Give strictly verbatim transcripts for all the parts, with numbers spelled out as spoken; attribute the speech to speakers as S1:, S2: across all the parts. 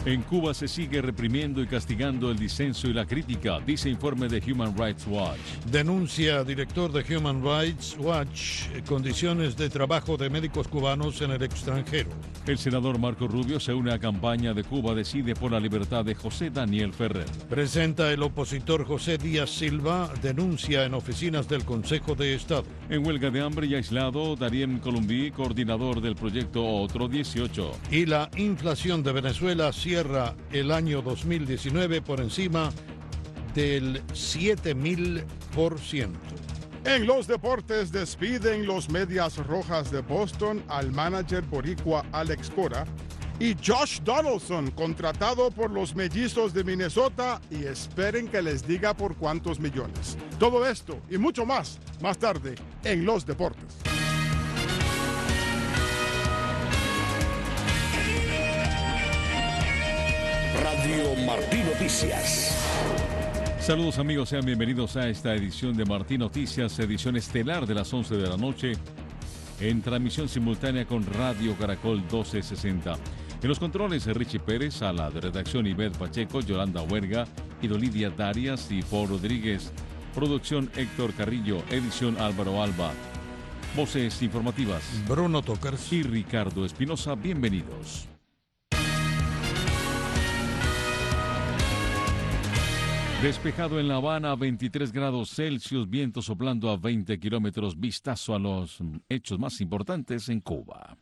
S1: En Cuba se sigue reprimiendo y castigando el disenso y la crítica, dice informe de Human Rights Watch.
S2: Denuncia director de Human Rights Watch condiciones de trabajo de médicos cubanos en el extranjero.
S1: El senador Marco Rubio se une a campaña de Cuba Decide por la libertad de José Daniel Ferrer.
S2: Presenta el opositor José Díaz Silva denuncia en oficinas del Consejo de Estado.
S1: En huelga de hambre y aislado, Dariem Columbí, coordinador del proyecto Otro dieciocho.
S2: Y la inflación de Venezuela cierra el año dos mil diecinueve por encima del siete mil por ciento.
S3: En los deportes despiden los Medias Rojas de Boston al manager boricua Alex Cora y Josh Donaldson, contratado por los Mellizos de Minnesota, y esperen que les diga por cuántos millones. Todo esto y mucho más, más tarde en los deportes.
S4: Radio Martí Noticias.
S1: Saludos amigos, sean bienvenidos a esta edición de Martí Noticias, edición estelar de las once de la noche, en transmisión simultánea con Radio Caracol doce sesenta. En los controles, Richie Pérez, a la de redacción Ivette Pacheco, Yolanda Huerga, Idolidia Darias y Paul Rodríguez. Producción Héctor Carrillo, edición Álvaro Alba. Voces informativas,
S2: Bruno Tocars
S1: y Ricardo Espinosa, bienvenidos. Despejado en La Habana, veintitrés grados Celsius, viento soplando a veinte kilómetros, vistazo a los hechos más importantes en Cuba.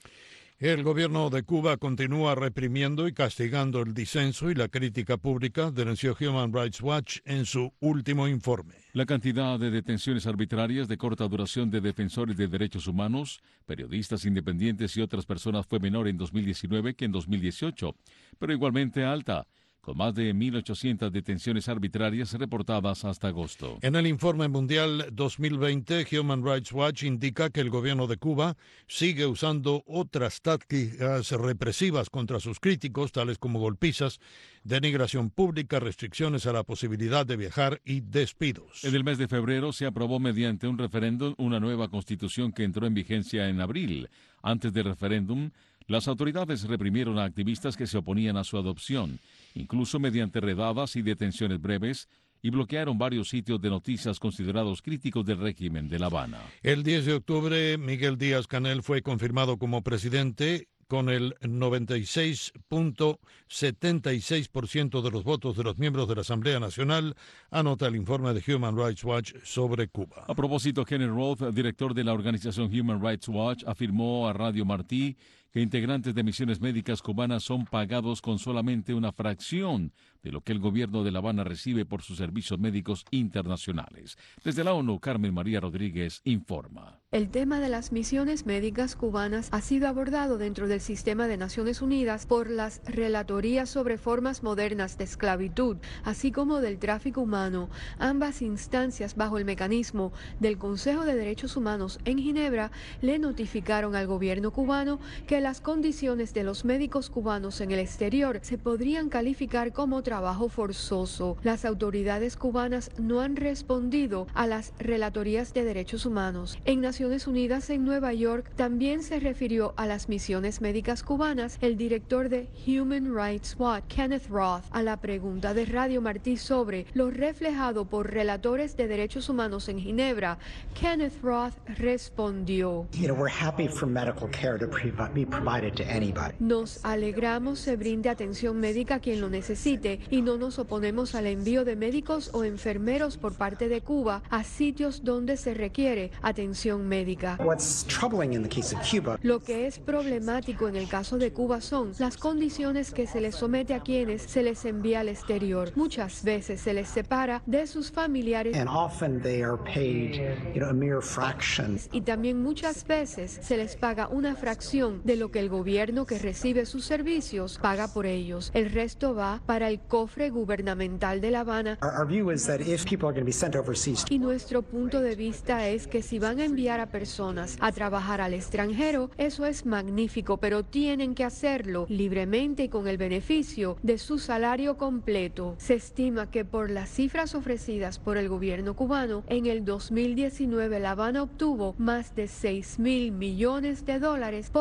S2: El gobierno de Cuba continúa reprimiendo y castigando el disenso y la crítica pública, denunció Human Rights Watch en su último informe.
S1: La cantidad de detenciones arbitrarias de corta duración de defensores de derechos humanos, periodistas independientes y otras personas fue menor en dos mil diecinueve que en dos mil dieciocho, pero igualmente alta, con más de mil ochocientas detenciones arbitrarias reportadas hasta agosto.
S2: En el informe mundial dos mil veinte, Human Rights Watch indica que el gobierno de Cuba sigue usando otras tácticas represivas contra sus críticos, tales como golpizas, denigración pública, restricciones a la posibilidad de viajar y despidos.
S1: En el mes de febrero se aprobó mediante un referéndum una nueva constitución que entró en vigencia en abril. Antes del referéndum, las autoridades reprimieron a activistas que se oponían a su adopción, incluso mediante redadas y detenciones breves, y bloquearon varios sitios de noticias considerados críticos del régimen de La Habana.
S2: El diez de octubre, Miguel Díaz-Canel fue confirmado como presidente con el noventa y seis punto setenta y seis por ciento de los votos de los miembros de la Asamblea Nacional, anota el informe de Human Rights Watch sobre Cuba.
S1: A propósito, Kenneth Roth, director de la organización Human Rights Watch, afirmó a Radio Martí que integrantes de misiones médicas cubanas son pagados con solamente una fracción de lo que el gobierno de La Habana recibe por sus servicios médicos internacionales. Desde la ONU, Carmen María Rodríguez informa.
S5: El tema de las misiones médicas cubanas ha sido abordado dentro del sistema de Naciones Unidas por las relatorías sobre formas modernas de esclavitud, así como del tráfico humano. Ambas instancias, bajo el mecanismo del Consejo de Derechos Humanos en Ginebra, le notificaron al gobierno cubano que las condiciones de los médicos cubanos en el exterior se podrían calificar como trabajo forzoso. Las autoridades cubanas no han respondido a las relatorías de derechos humanos. En Naciones Unidas en Nueva York también se refirió a las misiones médicas cubanas el director de Human Rights Watch, Kenneth Roth, a la pregunta de Radio Martí sobre lo reflejado por relatores de derechos humanos en Ginebra. Kenneth Roth respondió:
S6: You know, we're happy for medical care to be provided to anybody.
S5: Nos alegramos se brinde atención médica a quien lo necesite y no nos oponemos al envío de médicos o enfermeros por parte de Cuba a sitios donde se requiere atención médica.
S6: What's troubling in the case of Cuba?
S5: Lo que es problemático en el caso de Cuba son las condiciones que se les somete a quienes se les envía al exterior. Muchas veces se les separa de sus familiares
S6: And often they are paid, you know, a mere fraction.
S5: y también muchas veces se les paga una fracción de lo que el gobierno que recibe sus servicios paga por ellos. El resto va para el cofre gubernamental de La Habana.
S6: Our, our view is that if people are going to be sent overseas,
S5: Y nuestro punto de vista es que si van a enviar a personas a trabajar al extranjero, eso es magnífico, pero tienen que hacerlo libremente y con el beneficio de su salario completo. Se estima que por las cifras ofrecidas por el gobierno cubano, en el dos mil diecinueve La Habana obtuvo más de seis mil millones de dólares por la exportación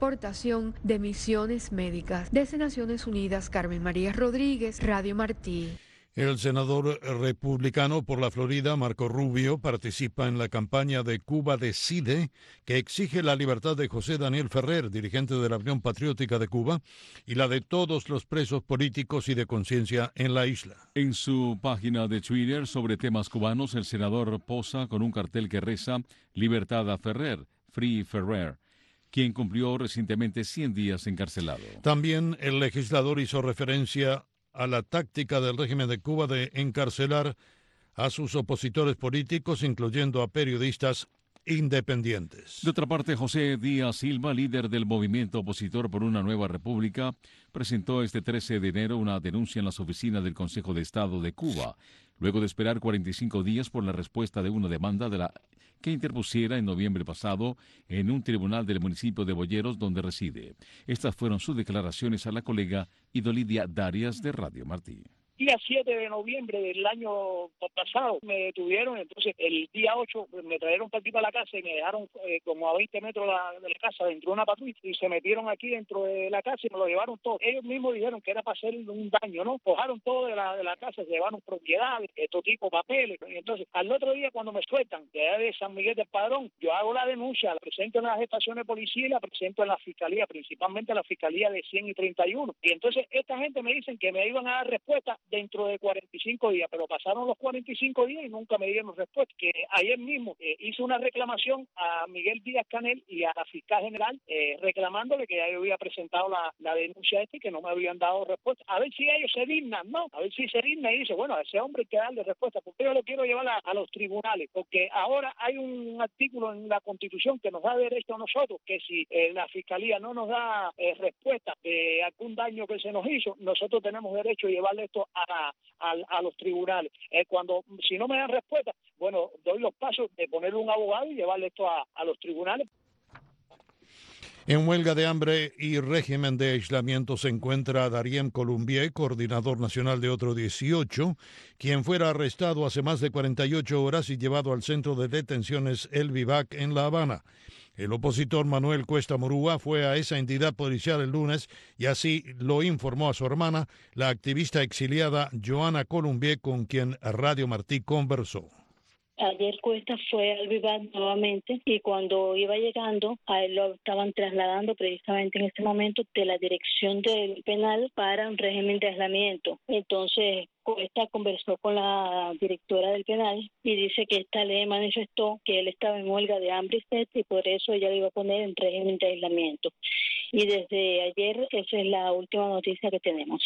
S5: reportación de Misiones Médicas. Desde Naciones Unidas, Carmen María Rodríguez, Radio Martí.
S2: El senador republicano por la Florida, Marco Rubio, participa en la campaña de Cuba Decide, que exige la libertad de José Daniel Ferrer, dirigente de la Unión Patriótica de Cuba, y la de todos los presos políticos y de conciencia en la isla.
S1: En su página de Twitter sobre temas cubanos, el senador posa con un cartel que reza «Libertad a Ferrer, Free Ferrer», quien cumplió recientemente cien días encarcelado.
S2: También el legislador hizo referencia a la táctica del régimen de Cuba de encarcelar a sus opositores políticos, incluyendo a periodistas independientes.
S1: De otra parte, José Díaz Silva, líder del movimiento opositor por una nueva república, presentó este trece de enero una denuncia en las oficinas del Consejo de Estado de Cuba, luego de esperar cuarenta y cinco días por la respuesta de una demanda de la que interpusiera en noviembre pasado en un tribunal del municipio de Boyeros, donde reside. Estas fueron sus declaraciones a la colega Idolidia Darias de Radio Martí.
S7: Día siete de noviembre del año pasado me detuvieron, entonces el día ocho me trajeron para aquí para la casa y me dejaron eh, como a veinte metros de la, de la casa dentro de una patrulla y se metieron aquí dentro de la casa y me lo llevaron todo. Ellos mismos dijeron que era para hacer un daño, ¿no? Cojaron todo de la, de la casa, se llevaron propiedades, estos tipos, papeles, y entonces al otro día cuando me sueltan, que es de San Miguel del Padrón, yo hago la denuncia, la presento en las estaciones de policía y la presento en la fiscalía, principalmente en la fiscalía de cien y treinta y uno. Y entonces esta gente me dicen que me iban a dar respuesta dentro de cuarenta y cinco días, pero pasaron los cuarenta y cinco días y nunca me dieron respuesta. Que ayer mismo eh, hice una reclamación a Miguel Díaz Canel y a la fiscal general eh, reclamándole que ya yo había presentado la, la denuncia esta y que no me habían dado respuesta. A ver si ellos se dignan, ¿no? A ver si se dignan y dice, bueno, a ese hombre hay que darle respuesta, porque yo lo quiero llevar a, a los tribunales, porque ahora hay un artículo en la Constitución que nos da derecho a nosotros, que si eh, la fiscalía no nos da eh, respuesta de algún daño que se nos hizo, nosotros tenemos derecho a llevarle esto a A, a los tribunales. Eh, cuando, si no me dan respuesta, bueno, doy los pasos de poner un abogado y llevarle esto a, a los tribunales.
S2: En huelga de hambre y régimen de aislamiento se encuentra Darien Colombier, coordinador nacional de Otro dieciocho, quien fuera arrestado hace más de cuarenta y ocho horas y llevado al centro de detenciones El Vivac en La Habana. El opositor Manuel Cuesta Morúa fue a esa entidad policial el lunes y así lo informó a su hermana, la activista exiliada Joana Colombier, con quien Radio Martí conversó.
S8: Ayer Cuesta fue al Vivac nuevamente y cuando iba llegando, a él lo estaban trasladando precisamente en este momento de la dirección del penal para un régimen de aislamiento. Entonces, Cuesta conversó con la directora del penal y dice que esta le manifestó que él estaba en huelga de hambre y sed y por eso ella lo iba a poner en régimen de aislamiento. Y desde ayer esa es la última noticia que tenemos.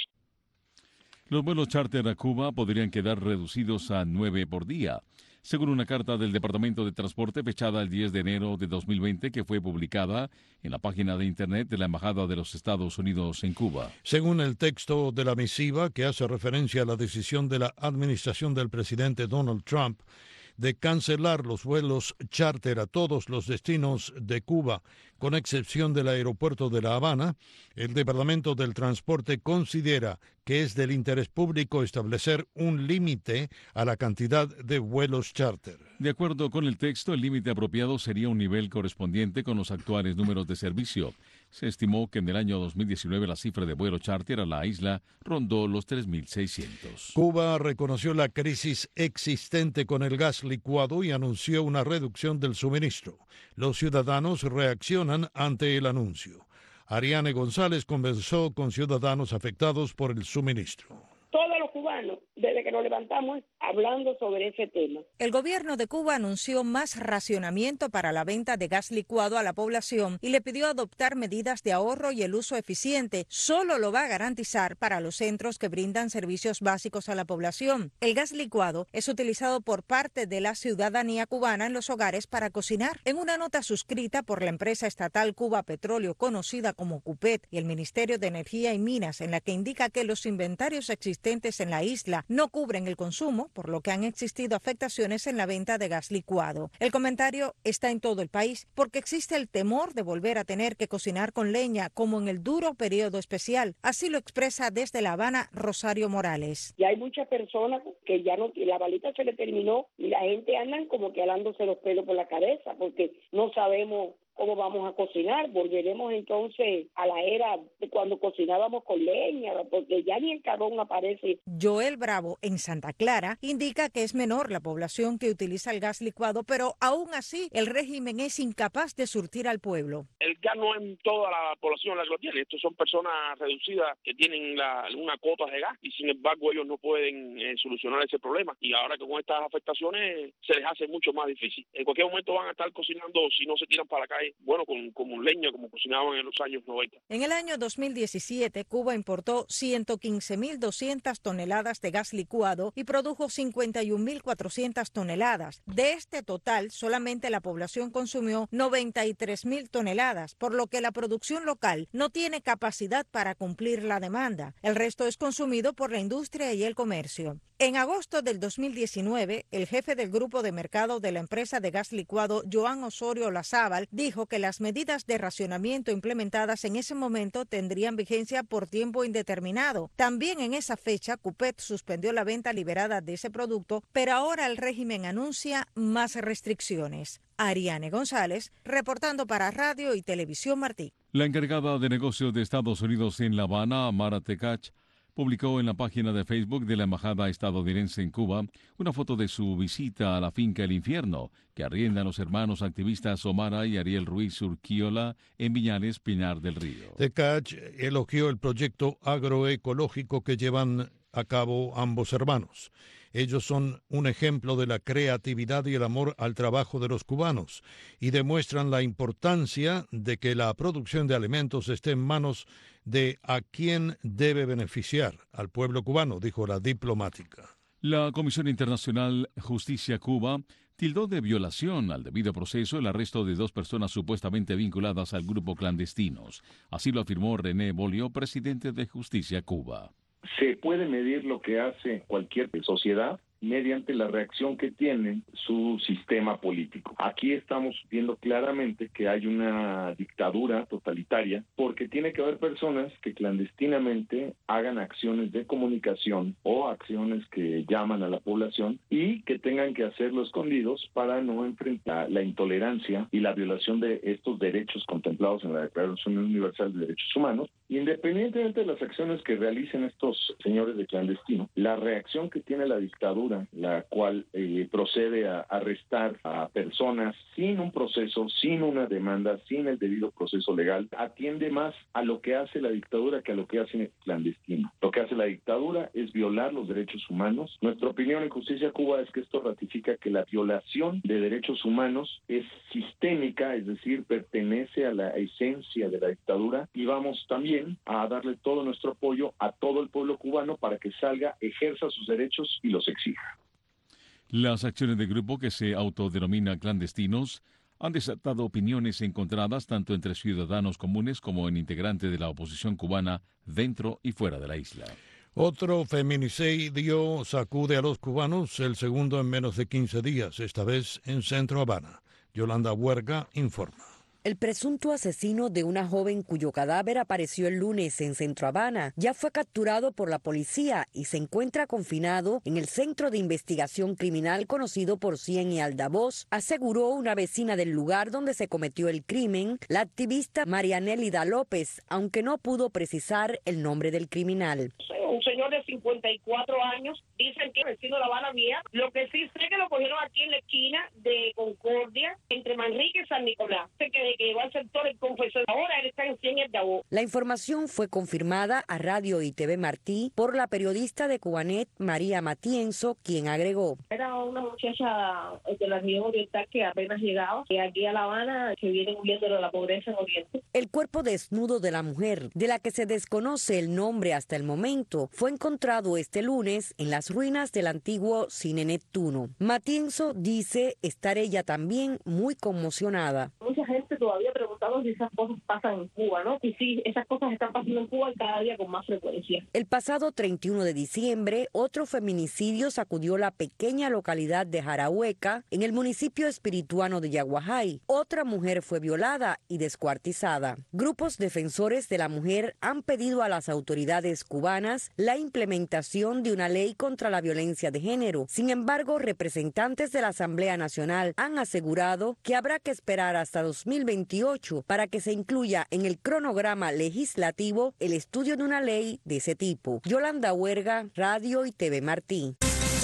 S1: Los vuelos charter a Cuba podrían quedar reducidos a nueve por día, según una carta del Departamento de Transporte fechada el diez de enero de dos mil veinte que fue publicada en la página de Internet de la Embajada de los Estados Unidos en Cuba.
S2: Según el texto de la misiva, que hace referencia a la decisión de la administración del presidente Donald Trump de cancelar los vuelos charter a todos los destinos de Cuba, con excepción del aeropuerto de La Habana, el Departamento del Transporte considera que es del interés público establecer un límite a la cantidad de vuelos charter.
S1: De acuerdo con el texto, el límite apropiado sería un nivel correspondiente con los actuales números de servicio. Se estimó que en el año dos mil diecinueve la cifra de vuelo charter a la isla rondó los tres mil seiscientos.
S2: Cuba reconoció la crisis existente con el gas licuado y anunció una reducción del suministro. Los ciudadanos reaccionan ante el anuncio. Ariane González conversó con ciudadanos afectados por el suministro.
S9: Todos los cubanos, desde que nos levantamos, hablando sobre ese tema.
S10: El gobierno de Cuba anunció más racionamiento para la venta de gas licuado a la población y le pidió adoptar medidas de ahorro y el uso eficiente. Solo lo va a garantizar para los centros que brindan servicios básicos a la población. El gas licuado es utilizado por parte de la ciudadanía cubana en los hogares para cocinar. En una nota suscrita por la empresa estatal Cuba Petróleo, conocida como CUPET, y el Ministerio de Energía y Minas, en la que indica que los inventarios existentes en la isla no cubren el consumo, por lo que han existido afectaciones en la venta de gas licuado. El comentario está en todo el país porque existe el temor de volver a tener que cocinar con leña, como en el duro periodo especial. Así lo expresa desde La Habana Rosario Morales.
S9: Y hay muchas personas que ya no, la balita se le terminó y la gente andan como que alándose los pelos por la cabeza porque no sabemos cómo vamos a cocinar. Volveremos entonces a la era de cuando cocinábamos con leña, porque ya ni el carbón aparece.
S10: Joel Bravo, en Santa Clara, indica que es menor la población que utiliza el gas licuado, pero aún así el régimen es incapaz de surtir al pueblo.
S11: El gas no es toda la población la que lo tiene. Estos son personas reducidas que tienen la, una cuota de gas y sin embargo ellos no pueden eh, solucionar ese problema. Y ahora que con estas afectaciones se les hace mucho más difícil. En cualquier momento van a estar cocinando, si no se tiran para la calle, bueno, con, con leña, como cocinaban en los años noventa.
S10: En el año dos mil diecisiete, Cuba importó ciento quince mil doscientas toneladas de gas licuado y produjo cincuenta y un mil cuatrocientas toneladas. De este total, solamente la población consumió noventa y tres mil toneladas, por lo que la producción local no tiene capacidad para cumplir la demanda. El resto es consumido por la industria y el comercio. En agosto del dos mil diecinueve, el jefe del grupo de mercado de la empresa de gas licuado, Joan Osorio Lazábal, dijo que las medidas de racionamiento implementadas en ese momento tendrían vigencia por tiempo indeterminado. También en esa fecha, Cupet suspendió la venta liberada de ese producto, pero ahora el régimen anuncia más restricciones. Ariane González, reportando para Radio y Televisión Martí.
S1: La encargada de negocios de Estados Unidos en La Habana, Mara Tekach, publicó en la página de Facebook de la Embajada estadounidense en Cuba una foto de su visita a la finca El Infierno, que arriendan los hermanos activistas Omara y Ariel Ruiz Urquiola en Viñales, Pinar del Río.
S2: Tekach elogió el proyecto agroecológico que llevan a cabo ambos hermanos. Ellos son un ejemplo de la creatividad y el amor al trabajo de los cubanos y demuestran la importancia de que la producción de alimentos esté en manos de a quien debe beneficiar, al pueblo cubano, dijo la diplomática.
S1: La Comisión Internacional Justicia Cuba tildó de violación al debido proceso el arresto de dos personas supuestamente vinculadas al grupo Clandestinos. Así lo afirmó René Bolio, presidente de Justicia Cuba.
S12: Se puede medir lo que hace cualquier sociedad mediante la reacción que tiene su sistema político. Aquí estamos viendo claramente que hay una dictadura totalitaria porque tiene que haber personas que clandestinamente hagan acciones de comunicación o acciones que llaman a la población y que tengan que hacerlo escondidos para no enfrentar la intolerancia y la violación de estos derechos contemplados en la Declaración Universal de Derechos Humanos. Independientemente de las acciones que realicen estos señores de clandestino, la reacción que tiene la dictadura, la cual eh, procede a arrestar a personas sin un proceso, sin una demanda, sin el debido proceso legal, atiende más a lo que hace la dictadura que a lo que hace el clandestino. Lo que hace la dictadura es violar los derechos humanos. Nuestra opinión en Justicia Cuba es que esto ratifica que la violación de derechos humanos es sistémica, es decir, pertenece a la esencia de la dictadura, y vamos también a darle todo nuestro apoyo a todo el pueblo cubano para que salga, ejerza sus derechos y los exija.
S1: Las acciones del grupo, que se autodenomina Clandestinos, han desatado opiniones encontradas tanto entre ciudadanos comunes como en integrantes de la oposición cubana dentro y fuera de la isla.
S2: Otro feminicidio sacude a los cubanos, el segundo en menos de quince días, esta vez en Centro Habana. Yolanda Huerga informa.
S13: El presunto asesino de una joven cuyo cadáver apareció el lunes en Centro Habana ya fue capturado por la policía y se encuentra confinado en el Centro de Investigación Criminal conocido por Cien y Aldavoz, aseguró una vecina del lugar donde se cometió el crimen, la activista Marianélida López, aunque no pudo precisar el nombre del criminal.
S9: Un señor de cincuenta y cuatro años, dicen que es vecino de La Habana Vieja. Lo que sí sé que lo cogieron aquí en la esquina de Concordia, entre Manrique y San Nicolás. Sé que que llegó al sector el confesor. Ahora él está en Cien y Aldavoz.
S13: La información fue confirmada a Radio y T V Martí por la periodista de Cubanet, María Matienzo, quien agregó.
S9: Era una muchacha de la región oriental que apenas llegaba, y aquí a La Habana, que vienen huyendo de la pobreza en Oriente.
S13: El cuerpo desnudo de la mujer, de la que se desconoce el nombre hasta el momento, fue encontrado este lunes en las ruinas del antiguo Cine Neptuno. Matienzo dice estar ella también muy conmocionada.
S9: Mucha gente todavía pregunta notado si esas cosas pasan en Cuba, ¿no? Y sí, esas cosas están pasando en Cuba cada día con más frecuencia.
S13: El pasado treinta y uno de diciembre, otro feminicidio sacudió la pequeña localidad de Jarahueca, en el municipio espirituano de Yaguajay. Otra mujer fue violada y descuartizada. Grupos defensores de la mujer han pedido a las autoridades cubanas la implementación de una ley contra la violencia de género. Sin embargo, representantes de la Asamblea Nacional han asegurado que habrá que esperar hasta dos mil veintiocho para que se incluya en el cronograma legislativo el estudio de una ley de ese tipo. Yolanda Huerga, Radio y T V Martí.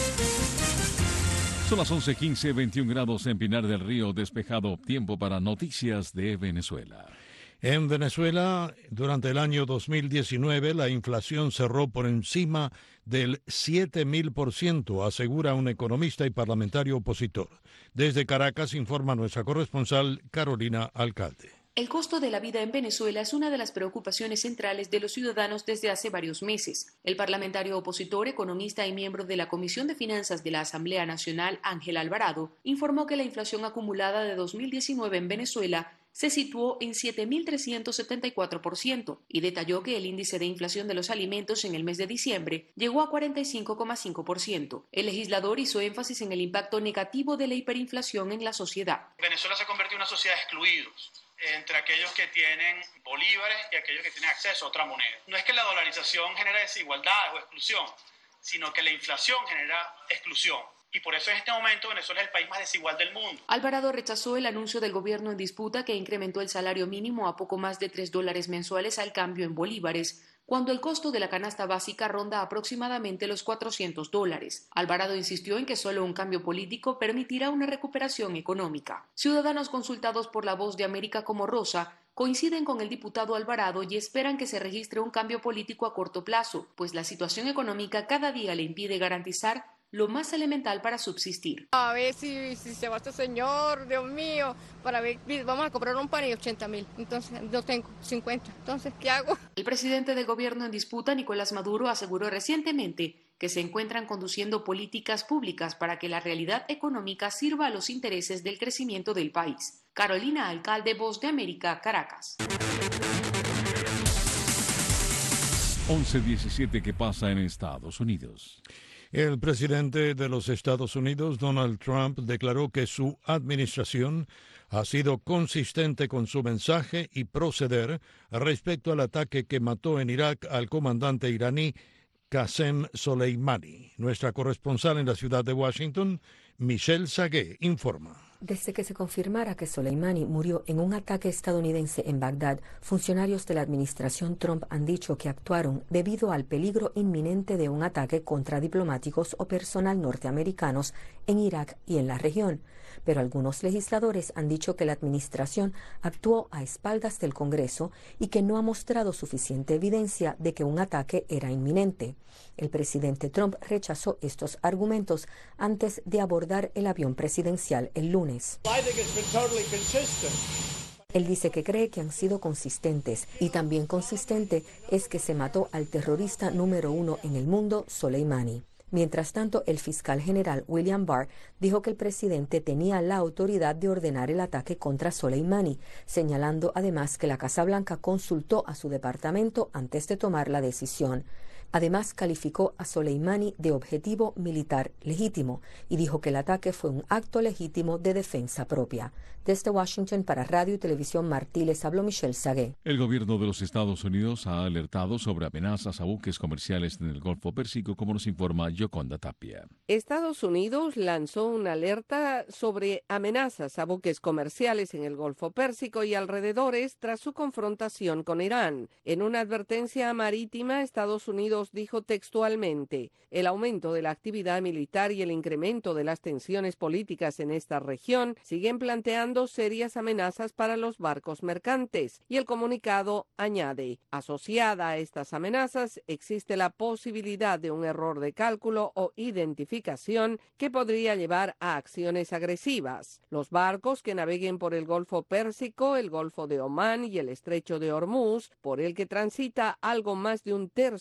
S1: Son las once quince, veintiún grados en Pinar del Río, despejado. Tiempo para noticias de Venezuela.
S2: En Venezuela, durante el año dos mil diecinueve, la inflación cerró por encima del siete mil por ciento, asegura un economista y parlamentario opositor. Desde Caracas informa nuestra corresponsal Carolina Alcalde.
S14: El costo de la vida en Venezuela es una de las preocupaciones centrales de los ciudadanos desde hace varios meses. El parlamentario opositor, economista y miembro de la Comisión de Finanzas de la Asamblea Nacional, Ángel Alvarado, informó que la inflación acumulada de dos mil diecinueve en Venezuela se situó en siete mil trescientos setenta y cuatro por ciento y detalló que el índice de inflación de los alimentos en el mes de diciembre llegó a cuarenta y cinco coma cinco por ciento. El legislador hizo énfasis en el impacto negativo de la hiperinflación en la sociedad.
S15: Venezuela se convirtió en una sociedad de excluidos, entre aquellos que tienen bolívares y aquellos que tienen acceso a otra moneda. No es que la dolarización genera desigualdad o exclusión, sino que la inflación genera exclusión. Y por eso en este momento Venezuela es el país más desigual del mundo.
S14: Alvarado rechazó el anuncio del gobierno en disputa que incrementó el salario mínimo a poco más de tres dólares mensuales al cambio en bolívares, cuando el costo de la canasta básica ronda aproximadamente los cuatrocientos dólares. Alvarado insistió en que solo un cambio político permitirá una recuperación económica. Ciudadanos consultados por La Voz de América como Rosa coinciden con el diputado Alvarado y esperan que se registre un cambio político a corto plazo, pues la situación económica cada día le impide garantizar lo más elemental para subsistir.
S16: A ver si, si se va este señor, Dios mío, para ver, vamos a comprar un pan y ochenta mil, entonces no tengo cincuenta, entonces ¿qué hago?
S14: El presidente del gobierno en disputa, Nicolás Maduro, aseguró recientemente que se encuentran conduciendo políticas públicas para que la realidad económica sirva a los intereses del crecimiento del país. Carolina Alcalde, Voz de América, Caracas.
S1: once diecisiete, ¿qué pasa en Estados Unidos?
S2: El presidente de los Estados Unidos, Donald Trump, declaró que su administración ha sido consistente con su mensaje y proceder respecto al ataque que mató en Irak al comandante iraní Qasem Soleimani. Nuestra corresponsal en la ciudad de Washington, Michelle Sagué, informa.
S17: Desde que se confirmara que Soleimani murió en un ataque estadounidense en Bagdad, funcionarios de la administración Trump han dicho que actuaron debido al peligro inminente de un ataque contra diplomáticos o personal norteamericanos en Irak y en la región. Pero algunos legisladores han dicho que la administración actuó a espaldas del Congreso y que no ha mostrado suficiente evidencia de que un ataque era inminente. El presidente Trump rechazó estos argumentos antes de abordar el avión presidencial el lunes. Él dice que cree que han sido consistentes y también consistente es que se mató al terrorista número uno en el mundo, Soleimani. Mientras tanto, el fiscal general William Barr dijo que el presidente tenía la autoridad de ordenar el ataque contra Soleimani, señalando además que la Casa Blanca consultó a su departamento antes de tomar la decisión. Además, calificó a Soleimani de objetivo militar legítimo y dijo que el ataque fue un acto legítimo de defensa propia. Desde Washington para Radio y Televisión Martí les habló Michelle Sagué.
S1: El gobierno de los Estados Unidos ha alertado sobre amenazas a buques comerciales en el Golfo Pérsico, como nos informa Yoconda Tapia.
S18: Estados Unidos lanzó una alerta sobre amenazas a buques comerciales en el Golfo Pérsico y alrededores tras su confrontación con Irán. En una advertencia marítima, Estados Unidos dijo textualmente: el aumento de la actividad militar y el incremento de las tensiones políticas en esta región siguen planteando serias amenazas para los barcos mercantes. Y el comunicado añade: asociada a estas amenazas existe la posibilidad de un error de cálculo o identificación que podría llevar a acciones agresivas. Los barcos que naveguen por el Golfo Pérsico, el Golfo de Omán y el Estrecho de Hormuz, por el que transita algo más de un tercio del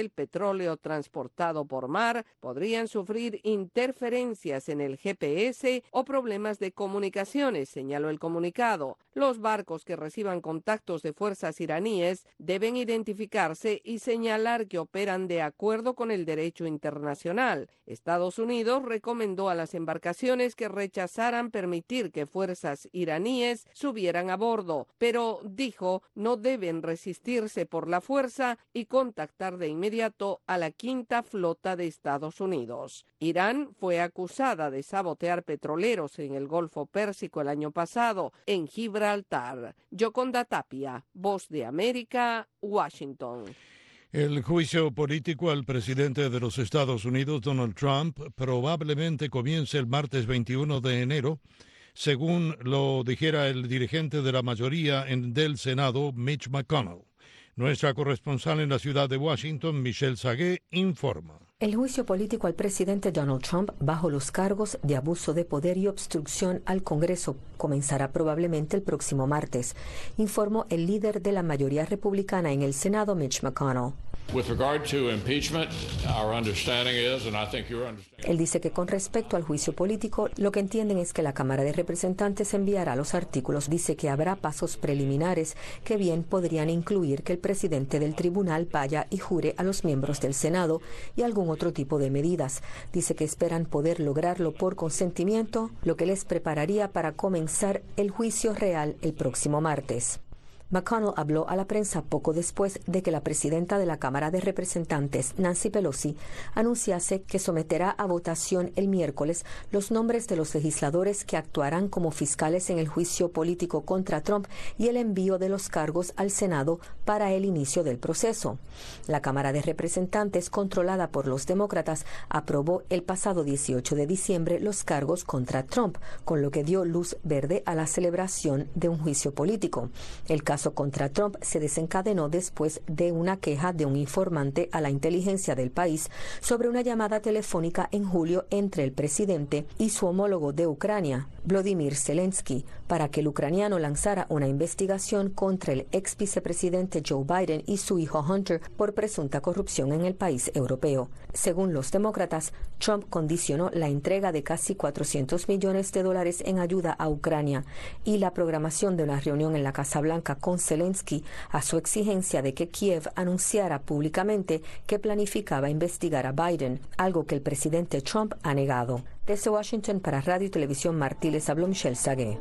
S18: el petróleo transportado por mar podrían sufrir interferencias en el G P S o problemas de comunicaciones, señaló el comunicado. Los barcos que reciban contactos de fuerzas iraníes deben identificarse y señalar que operan de acuerdo con el derecho internacional. Estados Unidos recomendó a las embarcaciones que rechazaran permitir que fuerzas iraníes subieran a bordo, pero dijo no deben resistirse por la fuerza y contactar de inmediato a la quinta flota de Estados Unidos. Irán fue acusada de sabotear petroleros en el Golfo Pérsico el año pasado, en Gibraltar. Yoconda Tapia, Voz de América, Washington.
S2: El juicio político al presidente de los Estados Unidos, Donald Trump, probablemente comience el martes veintiuno de enero, según lo dijera el dirigente de la mayoría en, del Senado, Mitch McConnell. Nuestra corresponsal en la ciudad de Washington, Michelle Sagué, informa.
S17: El juicio político al presidente Donald Trump bajo los cargos de abuso de poder y obstrucción al Congreso comenzará probablemente el próximo martes, informó el líder de la mayoría republicana en el Senado, Mitch McConnell. Él dice que con respecto al juicio político, lo que entienden es que la Cámara de Representantes enviará los artículos. Dice que habrá pasos preliminares que bien podrían incluir que el presidente del tribunal vaya y jure a los miembros del Senado y algún otro tipo de medidas. Dice que esperan poder lograrlo por consentimiento, lo que les prepararía para comenzar el juicio real el próximo martes. McConnell habló a la prensa poco después de que la presidenta de la Cámara de Representantes, Nancy Pelosi, anunciase que someterá a votación el miércoles los nombres de los legisladores que actuarán como fiscales en el juicio político contra Trump y el envío de los cargos al Senado para el inicio del proceso. La Cámara de Representantes, controlada por los demócratas, aprobó el pasado dieciocho de diciembre los cargos contra Trump, con lo que dio luz verde a la celebración de un juicio político. El caso contra Trump se desencadenó después de una queja de un informante a la inteligencia del país sobre una llamada telefónica en julio entre el presidente y su homólogo de Ucrania, Volodymyr Zelensky, para que el ucraniano lanzara una investigación contra el ex vicepresidente Joe Biden y su hijo Hunter por presunta corrupción en el país europeo. Según los demócratas, Trump condicionó la entrega de casi cuatrocientos millones de dólares en ayuda a Ucrania y la programación de una reunión en la Casa Blanca con Zelensky a su exigencia de que Kiev anunciara públicamente que planificaba investigar a Biden, algo que el presidente Trump ha negado. Desde Washington para Radio y Televisión Martí les habló Michelle Sagué.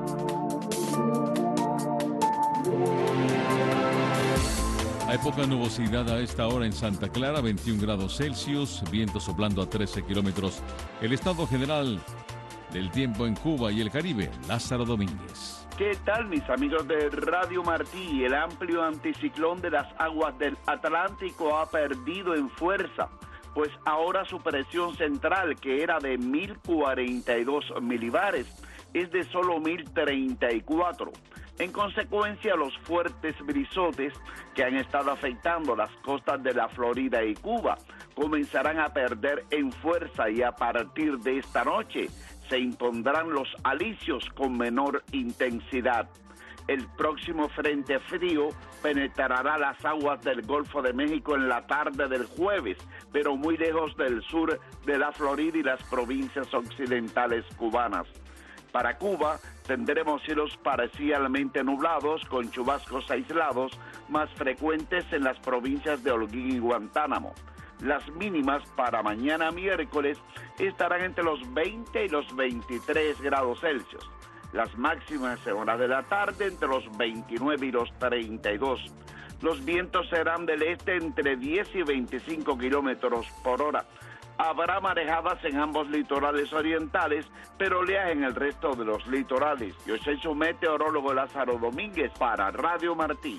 S1: Hay poca nubosidad a esta hora en Santa Clara, veintiún grados Celsius, viento soplando a trece kilómetros. El estado general del tiempo en Cuba y el Caribe, Lázaro Domínguez.
S19: ¿Qué tal, mis amigos de Radio Martí? El amplio anticiclón de las aguas del Atlántico ha perdido en fuerza, pues ahora su presión central, que era de mil cuarenta y dos milibares, es de solo mil treinta y cuatro. En consecuencia, los fuertes brisotes que han estado afectando las costas de la Florida y Cuba comenzarán a perder en fuerza y a partir de esta noche se impondrán los alisios con menor intensidad. El próximo frente frío penetrará las aguas del Golfo de México en la tarde del jueves, pero muy lejos del sur de la Florida y las provincias occidentales cubanas. Para Cuba tendremos cielos parcialmente nublados con chubascos aislados más frecuentes en las provincias de Holguín y Guantánamo. Las mínimas para mañana miércoles estarán entre los veinte y los veintitrés grados Celsius. Las máximas en horas de la tarde entre los veintinueve y los treinta y dos. Los vientos serán del este entre diez y veinticinco kilómetros por hora. Habrá marejadas en ambos litorales orientales, pero oleaje en el resto de los litorales. Yo soy su meteorólogo Lázaro Domínguez para Radio Martí.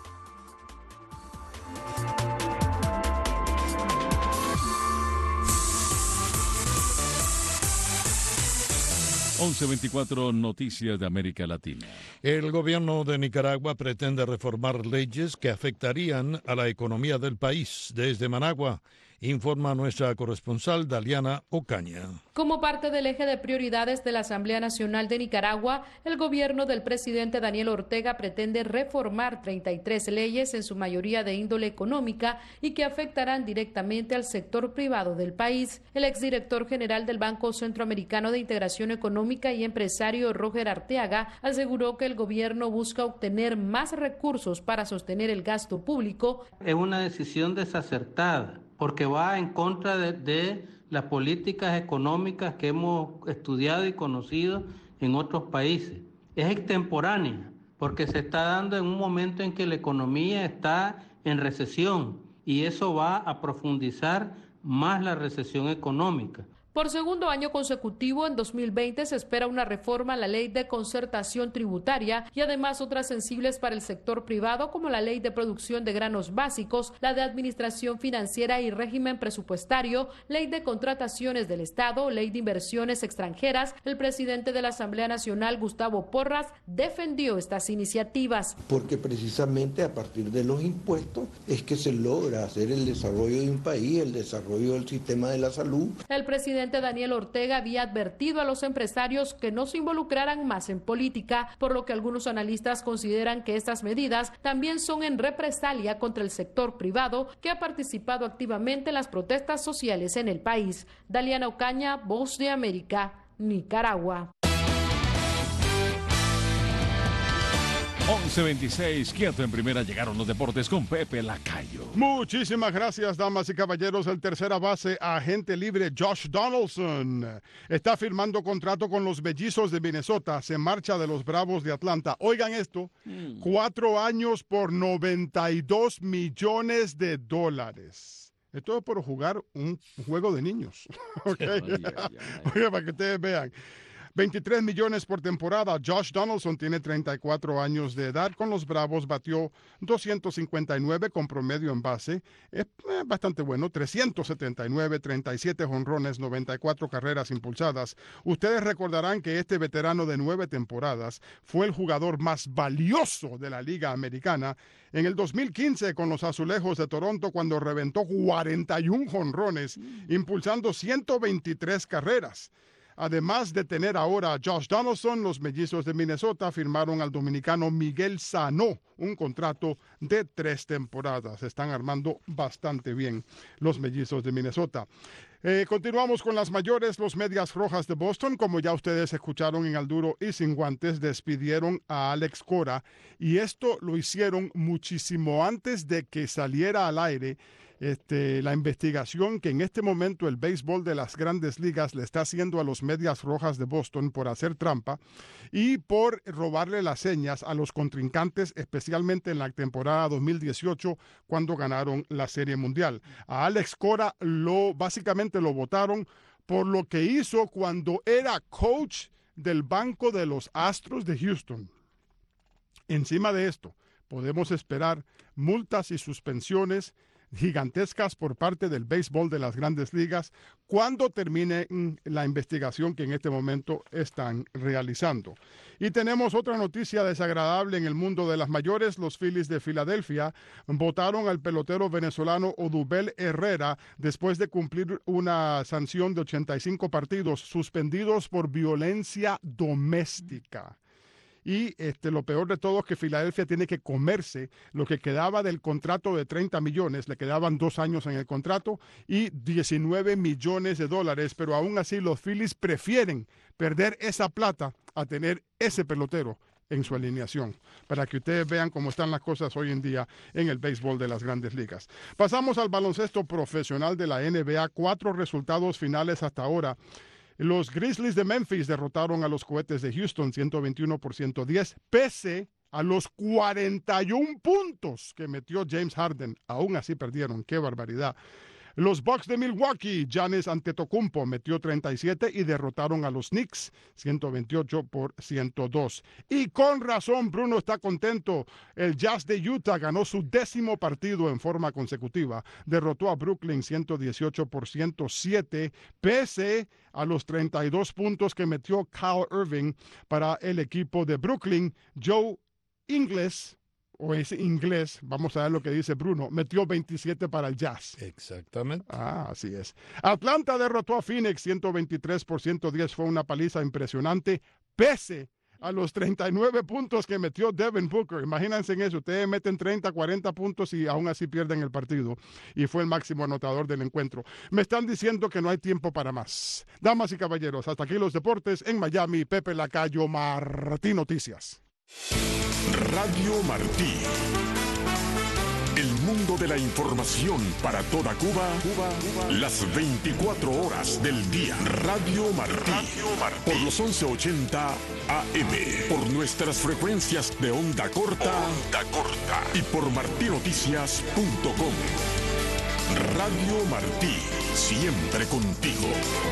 S1: once veinticuatro Noticias de América Latina.
S2: El gobierno de Nicaragua pretende reformar leyes que afectarían a la economía del país. Desde Managua informa nuestra corresponsal Daliana Ocaña.
S20: Como parte del eje de prioridades de la Asamblea Nacional de Nicaragua, el gobierno del presidente Daniel Ortega pretende reformar treinta y tres leyes, en su mayoría de índole económica, y que afectarán directamente al sector privado del país. El exdirector general del Banco Centroamericano de Integración Económica y empresario Roger Arteaga aseguró que el gobierno busca obtener más recursos para sostener el gasto público.
S21: Es una decisión desacertada porque va en contra de, de las políticas económicas que hemos estudiado y conocido en otros países. Es extemporánea porque se está dando en un momento en que la economía está en recesión y eso va a profundizar más la recesión económica.
S20: Por segundo año consecutivo, en dos mil veinte se espera una reforma a la ley de concertación tributaria y además otras sensibles para el sector privado, como la ley de producción de granos básicos, la de administración financiera y régimen presupuestario, ley de contrataciones del Estado, ley de inversiones extranjeras. El presidente de la Asamblea Nacional, Gustavo Porras, defendió estas iniciativas.
S22: Porque precisamente a partir de los impuestos es que se logra hacer el desarrollo de un país, el desarrollo del sistema de la salud.
S20: El presidente Daniel Ortega había advertido a los empresarios que no se involucraran más en política, por lo que algunos analistas consideran que estas medidas también son en represalia contra el sector privado, que ha participado activamente en las protestas sociales en el país. Daliana Ocaña, Voz de América, Nicaragua.
S1: once veintiséis, quieto en primera, llegaron los deportes con Pepe Lacayo.
S3: Muchísimas gracias, damas y caballeros. El tercera base, agente libre Josh Donaldson, está firmando contrato con los Mellizos de Minnesota. Se marcha de los Bravos de Atlanta. Oigan esto, mm. cuatro años por noventa y dos millones de dólares. Esto es por jugar un juego de niños. Okay. Ay, ay, ay. Oiga, para que ustedes vean. veintitrés millones por temporada. Josh Donaldson tiene treinta y cuatro años de edad. Con los Bravos batió doscientos cincuenta y nueve con promedio en base. Es eh, bastante bueno. trescientos setenta y nueve, treinta y siete jonrones, noventa y cuatro carreras impulsadas. Ustedes recordarán que este veterano de nueve temporadas fue el jugador más valioso de la Liga Americana en el dos mil quince con los Azulejos de Toronto, cuando reventó cuarenta y uno jonrones, impulsando ciento veintitrés carreras. Además de tener ahora a Josh Donaldson, los Mellizos de Minnesota firmaron al dominicano Miguel Sano un contrato de tres temporadas. Se están armando bastante bien los Mellizos de Minnesota. Eh, continuamos con las mayores. Los Medias Rojas de Boston, como ya ustedes escucharon en Al Duro y Sin Guantes, despidieron a Alex Cora, y esto lo hicieron muchísimo antes de que saliera al aire Este, la investigación que en este momento el béisbol de las Grandes Ligas le está haciendo a los Medias Rojas de Boston por hacer trampa y por robarle las señas a los contrincantes, especialmente en la temporada dos mil dieciocho, cuando ganaron la Serie Mundial. A Alex Cora lo, básicamente lo votaron por lo que hizo cuando era coach del banco de los Astros de Houston. Encima de esto, podemos esperar multas y suspensiones gigantescas por parte del béisbol de las Grandes Ligas cuando termine la investigación que en este momento están realizando. Y tenemos otra noticia desagradable en el mundo de las mayores. Los Phillies de Filadelfia votaron al pelotero venezolano Odubel Herrera después de cumplir una sanción de ochenta y cinco partidos suspendidos por violencia doméstica. Y este, lo peor de todo es que Filadelfia tiene que comerse lo que quedaba del contrato de treinta millones, le quedaban dos años en el contrato y diecinueve millones de dólares, pero aún así los Phillies prefieren perder esa plata a tener ese pelotero en su alineación, para que ustedes vean cómo están las cosas hoy en día en el béisbol de las Grandes Ligas. Pasamos al baloncesto profesional de la N B A, cuatro resultados finales hasta ahora. Los Grizzlies de Memphis derrotaron a los Cohetes de Houston ciento veintiuno por ciento diez, pese a los cuarenta y uno puntos que metió James Harden. Aún así perdieron. ¡Qué barbaridad! Los Bucks de Milwaukee, Giannis Antetokounmpo metió treinta y siete y derrotaron a los Knicks ciento veintiocho por ciento dos. Y con razón Bruno está contento. El Jazz de Utah ganó su décimo partido en forma consecutiva. Derrotó a Brooklyn ciento dieciocho por ciento siete, pese a los treinta y dos puntos que metió Kyle Irving para el equipo de Brooklyn. Joe Ingles, o es inglés, vamos a ver lo que dice Bruno, metió veintisiete para el Jazz.
S2: Exactamente.
S3: Ah, así es. Atlanta derrotó a Phoenix ciento veintitrés por ciento diez, fue una paliza impresionante, pese a los treinta y nueve puntos que metió Devin Booker. Imagínense en eso, ustedes meten treinta, cuarenta puntos y aún así pierden el partido. Y fue el máximo anotador del encuentro. Me están diciendo que no hay tiempo para más. Damas y caballeros, hasta aquí los deportes en Miami. Pepe Lacayo, Martí Noticias.
S4: Radio Martí. El mundo de la información para toda Cuba, Cuba, Cuba, las veinticuatro horas del día. Radio Martí, Radio Martí, por los once ochenta A M, por nuestras frecuencias de onda corta, onda corta y por martí noticias punto com. Radio Martí, siempre contigo.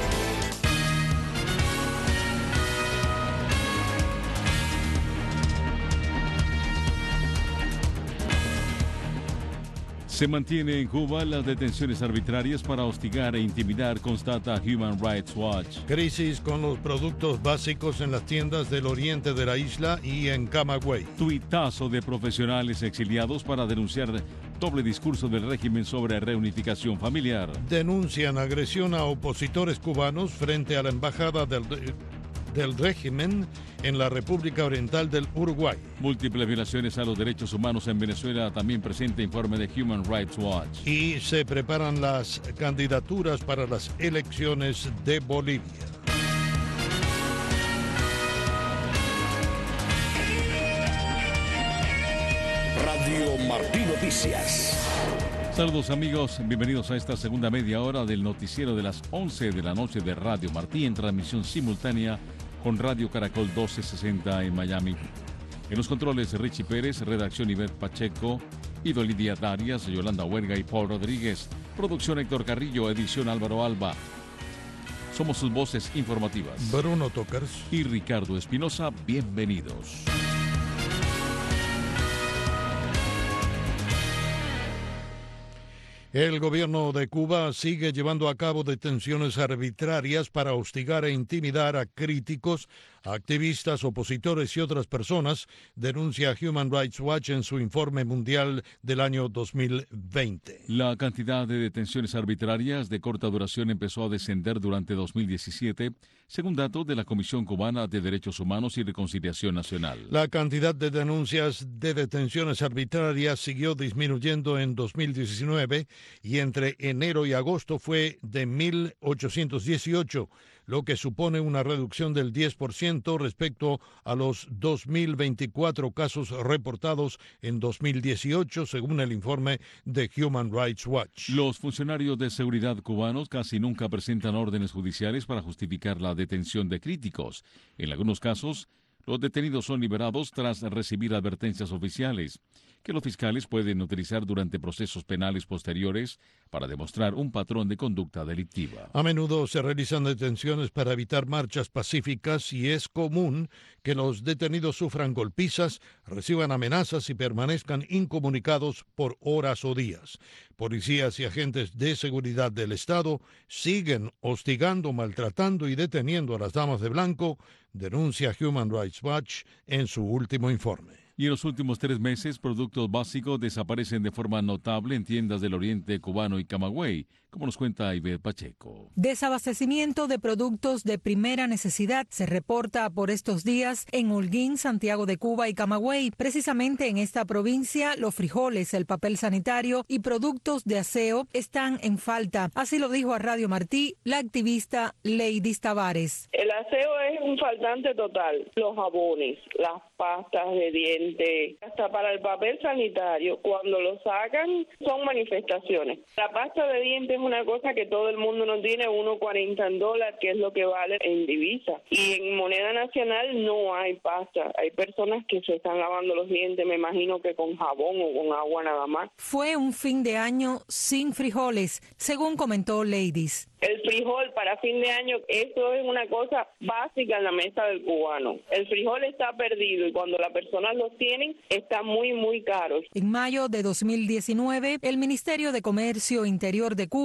S1: Se mantiene en Cuba las detenciones arbitrarias para hostigar e intimidar, constata Human Rights Watch.
S2: Crisis con los productos básicos en las tiendas del oriente de la isla y en Camagüey.
S1: Tuitazo de profesionales exiliados para denunciar doble discurso del régimen sobre reunificación familiar.
S2: Denuncian agresión a opositores cubanos frente a la embajada del... del régimen en la República Oriental del Uruguay.
S1: Múltiples violaciones a los derechos humanos en Venezuela, también presenta informe de Human Rights Watch.
S2: Y se preparan las candidaturas para las elecciones de Bolivia.
S4: Radio Martí Noticias.
S1: Saludos amigos, bienvenidos a esta segunda media hora del noticiero de las once de la noche de Radio Martí en transmisión simultánea con Radio Caracol doce sesenta en Miami. En los controles Richie Pérez, redacción Ivette Pacheco, Ido Lidia Darias, Yolanda Huerga y Paul Rodríguez. Producción Héctor Carrillo, edición Álvaro Alba. Somos sus voces informativas.
S2: Bruno Tokers
S1: y Ricardo Espinosa, bienvenidos.
S2: El gobierno de Cuba sigue llevando a cabo detenciones arbitrarias para hostigar e intimidar a críticos, activistas, opositores y otras personas, denuncia Human Rights Watch en su informe mundial del año dos mil veinte.
S1: La cantidad de detenciones arbitrarias de corta duración empezó a descender durante dos mil diecisiete, según datos de la Comisión Cubana de Derechos Humanos y Reconciliación Nacional.
S2: La cantidad de denuncias de detenciones arbitrarias siguió disminuyendo en dos mil diecinueve y entre enero y agosto fue de mil ochocientos dieciocho, lo que supone una reducción del diez por ciento respecto a los dos mil veinticuatro casos reportados en dos mil dieciocho, según el informe de Human Rights Watch.
S1: Los funcionarios de seguridad cubanos casi nunca presentan órdenes judiciales para justificar la detención de críticos. En algunos casos, los detenidos son liberados tras recibir advertencias oficiales que los fiscales pueden utilizar durante procesos penales posteriores para demostrar un patrón de conducta delictiva.
S2: A menudo se realizan detenciones para evitar marchas pacíficas y es común que los detenidos sufran golpizas, reciban amenazas y permanezcan incomunicados por horas o días. Policías y agentes de seguridad del Estado siguen hostigando, maltratando y deteniendo a las damas de blanco, denuncia Human Rights Watch en su último informe.
S1: Y en los últimos tres meses, productos básicos desaparecen de forma notable en tiendas del oriente cubano y Camagüey, como nos cuenta Ivette Pacheco.
S6: Desabastecimiento de productos de primera necesidad se reporta por estos días en Holguín, Santiago de Cuba y Camagüey. Precisamente en esta provincia, los frijoles, el papel sanitario y productos de aseo están en falta. Así lo dijo a Radio Martí la activista Leidis Tavares.
S9: El aseo es un faltante total. Los jabones, las pastas de dientes, hasta para el papel sanitario, cuando lo sacan son manifestaciones. La pasta de dientes es una cosa que todo el mundo no tiene, uno cuarenta en dólar, que es lo que vale en divisa. Y en moneda nacional no hay pasta. Hay personas que se están lavando los dientes, me imagino que con jabón o con agua nada más.
S6: Fue un fin de año sin frijoles, según comentó Leidis.
S9: El frijol para fin de año, eso es una cosa básica en la mesa del cubano. El frijol está perdido y cuando las personas lo tienen, está muy, muy caro.
S6: En mayo de dos mil diecinueve, el Ministerio de Comercio Interior de Cuba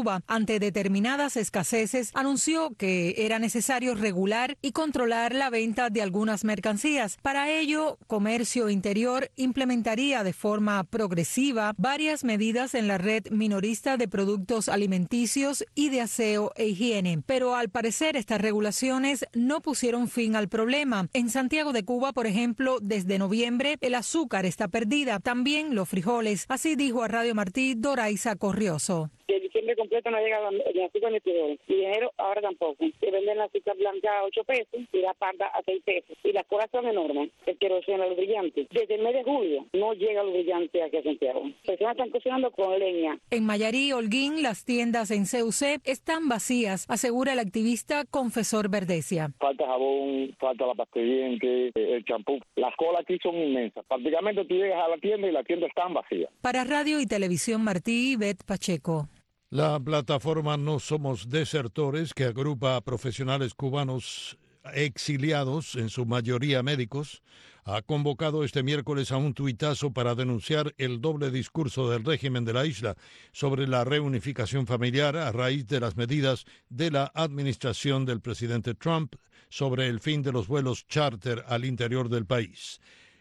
S6: Cuba. Ante determinadas escaseces, anunció que era necesario regular y controlar la venta de algunas mercancías. Para ello, Comercio Interior implementaría de forma progresiva varias medidas en la red minorista de productos alimenticios y de aseo e higiene. Pero al parecer estas regulaciones no pusieron fin al problema. En Santiago de Cuba, por ejemplo, desde noviembre el azúcar está perdida, también los frijoles. Así dijo a Radio Martí Doraiza Corrioso.
S5: El diciembre completo no llega ni azúcar ni frijoles. Y enero ahora tampoco. Se venden la azúcar blanca a ocho pesos y la parda a seis pesos. Y las colas son enormes. El queroseno, los brillantes. Desde el mes de julio no llega los brillantes aquí a Santiago. Las personas están cocinando con leña.
S6: En Mayarí, Holguín, las tiendas en C U C están vacías, asegura el activista Confesor Verdesia.
S7: Falta jabón, falta la pasta de dientes, el champú. Las colas aquí son inmensas. Prácticamente tú llegas a la tienda y la tienda está vacía.
S6: Para Radio y Televisión Martí, Beth Pacheco.
S2: La plataforma No Somos Desertores, que agrupa a profesionales cubanos exiliados, en su mayoría médicos, ha convocado este miércoles a un tuitazo para denunciar el doble discurso del régimen de la isla sobre la reunificación familiar a raíz de las medidas de la administración del presidente Trump sobre el fin de los vuelos charter al interior del país.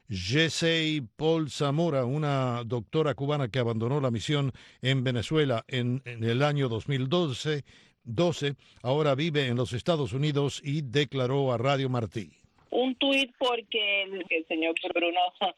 S2: Jessey Paul Zamora, una doctora cubana que abandonó la misión en Venezuela en, en el año dos mil doce, doce, ahora vive en los Estados Unidos y declaró a Radio Martí.
S23: Un tuit porque el, el señor Bruno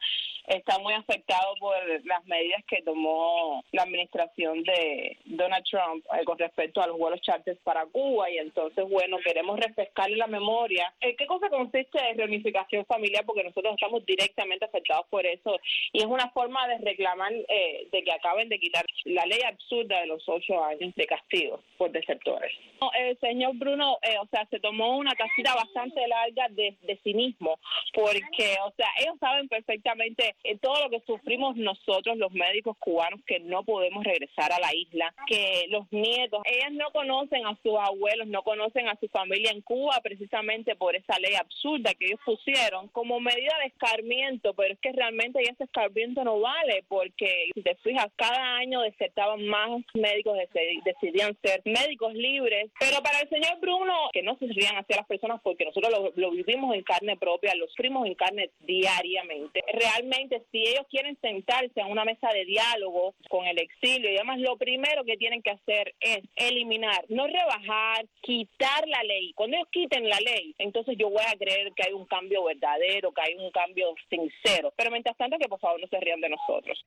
S23: está muy afectado por las medidas que tomó la administración de Donald Trump eh, con respecto a los vuelos charters para Cuba, y entonces, bueno, queremos refrescarle la memoria. ¿En qué cosa consiste de reunificación familiar? Porque nosotros estamos directamente afectados por eso, y es una forma de reclamar eh, de que acaben de quitar la ley absurda de los ocho años de castigo por desertores. El señor Bruno, eh, o sea, se tomó una tacita bastante larga de, de sí mismo, porque, o sea, ellos saben perfectamente eh, todo lo que sufrimos nosotros, los médicos cubanos, que no podemos regresar a la isla, que los nietos, ellas no conocen a sus abuelos, no conocen a su familia en Cuba, precisamente por esa ley absurda que ellos pusieron como medida de escarmiento, pero es que realmente ese escarmiento no vale, porque si te fijas, cada año desertaban más médicos, decidían ser médicos libres, pero para el señor Bruno, que no se rían hacia las personas, porque nosotros lo, lo vivimos en carne propia, lo sufrimos en carne diariamente. Realmente, si ellos quieren sentarse a una mesa de diálogo con el exilio y demás, lo primero que tienen que hacer es eliminar, no rebajar, quitar la ley. Cuando ellos quiten la ley, entonces yo voy a creer que hay un cambio verdadero, que hay un cambio sincero. Pero mientras tanto, que por favor no se rían de nosotros.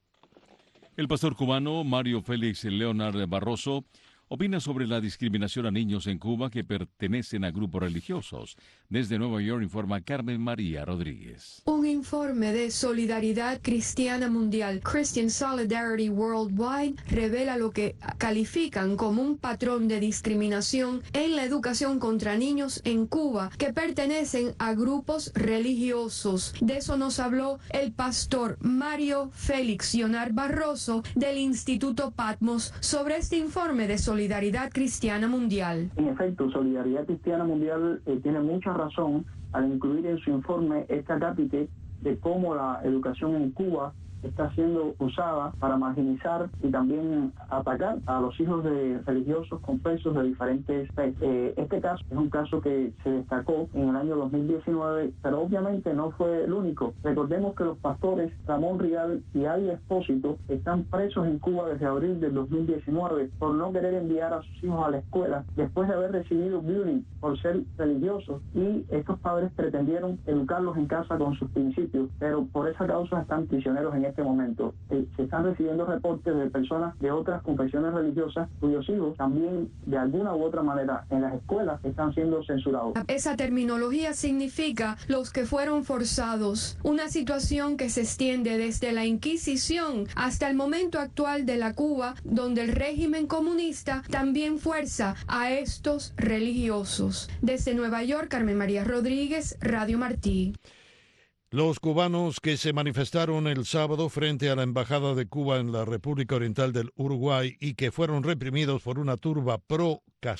S1: El pastor cubano Mario Félix Leonard Barroso opina sobre la discriminación a niños en Cuba que pertenecen a grupos religiosos. Desde Nueva York informa Carmen María Rodríguez.
S24: Un informe de Solidaridad Cristiana Mundial, Christian Solidarity Worldwide, revela lo que califican como un patrón de discriminación en la educación contra niños en Cuba que pertenecen a grupos religiosos. De eso nos habló el pastor Mario Félix Leonard Barroso del Instituto Patmos sobre este informe de Solidaridad Solidaridad Cristiana Mundial.
S25: En efecto, Solidaridad Cristiana Mundial eh, tiene mucha razón al incluir en su informe esta cápite de cómo la educación en Cuba está siendo usada para marginalizar y también atacar a los hijos de religiosos conversos de diferentes fe. Eh, este caso es un caso que se destacó en el año dos mil diecinueve, pero obviamente no fue el único. Recordemos que los pastores Ramón Rial y Ali Espósito están presos en Cuba desde abril del dos mil diecinueve por no querer enviar a sus hijos a la escuela después de haber recibido bullying por ser religiosos, y estos padres pretendieron educarlos en casa con sus principios, pero por esa causa están prisioneros en este momento. Eh, se están recibiendo reportes de personas de otras confesiones religiosas cuyos hijos también de alguna u otra manera en las escuelas están siendo censurados.
S24: Esa terminología significa los que fueron forzados, una situación que se extiende desde la Inquisición hasta el momento actual de la Cuba, donde el régimen comunista también fuerza a estos religiosos. Desde Nueva York, Carmen María Rodríguez, Radio Martí.
S2: Los cubanos que se manifestaron el sábado frente a la Embajada de Cuba en la República Oriental del Uruguay y que fueron reprimidos por una turba